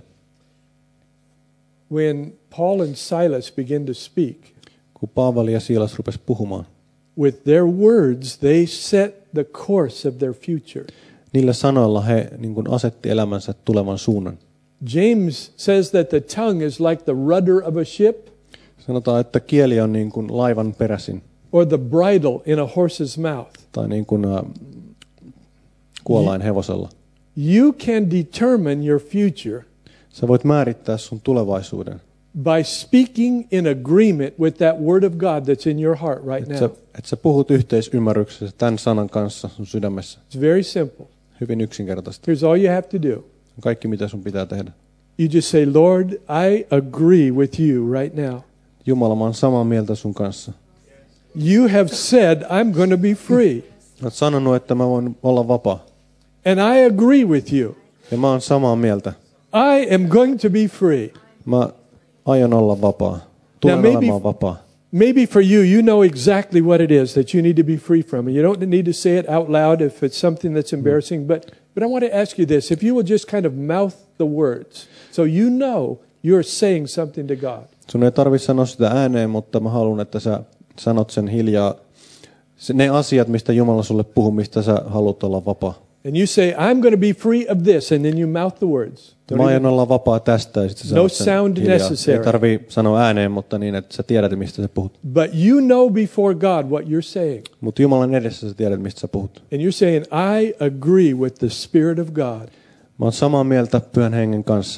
When Paul and Silas begin to speak, Kun Paavali ja Siilas rupes puhumaan, with their words, they set the course of their future. niillä sanoilla he niin kuin asetti elämänsä tulevan suunnan. James says that the tongue is like the rudder of a ship Sanotaan, että kieli on niin kuin laivan peräsin or the bridle in a horse's mouth. tai niin kuin äh, kuolain hevosella. You can determine your future Sä voit määrittää sun tulevaisuuden. by speaking in agreement with that word of God that's in your heart right Että sä, now. et sä puhut yhteisymmärryksessä tämän sanan kanssa sun sydämessä. It's very simple. Hyvin yksinkertaisesti. Here's all you have to do. Kaikki, mitä sun pitää tehdä. You just say, Lord, I agree with you right now. Jumala, mä oon samaa mieltä sun kanssa. You have said I'm going to be free. Mä oot sanonut, että mä voin olla vapaa. And I agree with you. Ja mä oon samaa mieltä. I am going to be free. Mä aion olla vapaa. Tulen Now, maybe- olemaan vapaa. Maybe for you, you know exactly what it is that you need to be free from. And you don't need to say it out loud if it's something that's embarrassing. But, but I want to ask you this. If you will just kind of mouth the words so you know you're saying something to God. Sun ei tarvitse sanoa sitä ääneen, mutta mä haluan, että sä sanot sen hiljaa. Se, ne asiat, mistä Jumala sulle puhuu, mistä sä haluat olla vapaa. And you say, I'm going to be free of this. And then you mouth the words. Don't Mä aion even- olla vapaa tästä ja sit sä No sanot sen sound hiljaa. necessary. Ei tarvii sanoa ääneen, mutta niin, että sä tiedät, mistä sä puhut. But you know before God what you're saying. Mutta Jumalan edessä sä tiedät, mistä sä puhut. And you're saying, I agree with the Spirit of God. Mä oon samaa mieltä Pyhän Hengen kanssa.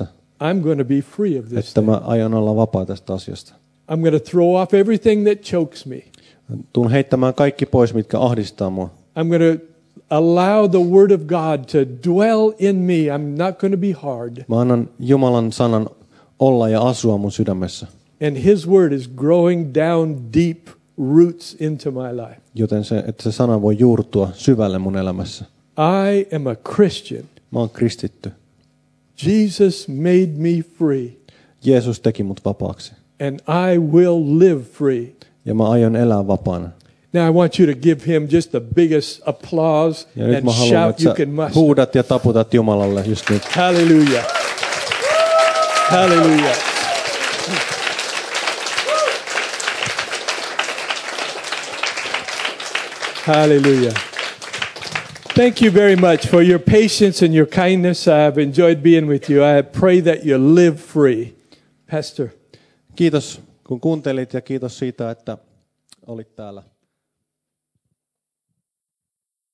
I'm going to be free of this että thing. mä aion olla vapaa tästä asiasta. I'm going to throw off everything that chokes me. Tuun heittämään kaikki pois, mitkä ahdistaa mua. I'm going to allow the word of God to dwell in me. I'm not going to be hard. Mä annan Jumalan sanan olla ja asua mun sydämessä. And his word is growing down deep roots into my life. Joten se, että se sana voi juurtua syvälle mun elämässä. I am a Christian. Mä oon kristitty. Jesus made me free. Jeesus teki mut vapaaksi. And I will live free. Ja mä aion elää vapaana. Now I want you to give him just the biggest applause Ja nyt and mä haluan, shout että you sä can muster. huudat ja taputat Jumalalle just nyt. Hallelujah. Hallelujah. Hallelujah. Thank you very much for your patience and your kindness. I have enjoyed being with you. I pray that you live free. Pastor. Kiitos kun kuuntelit ja kiitos siitä, että olit täällä.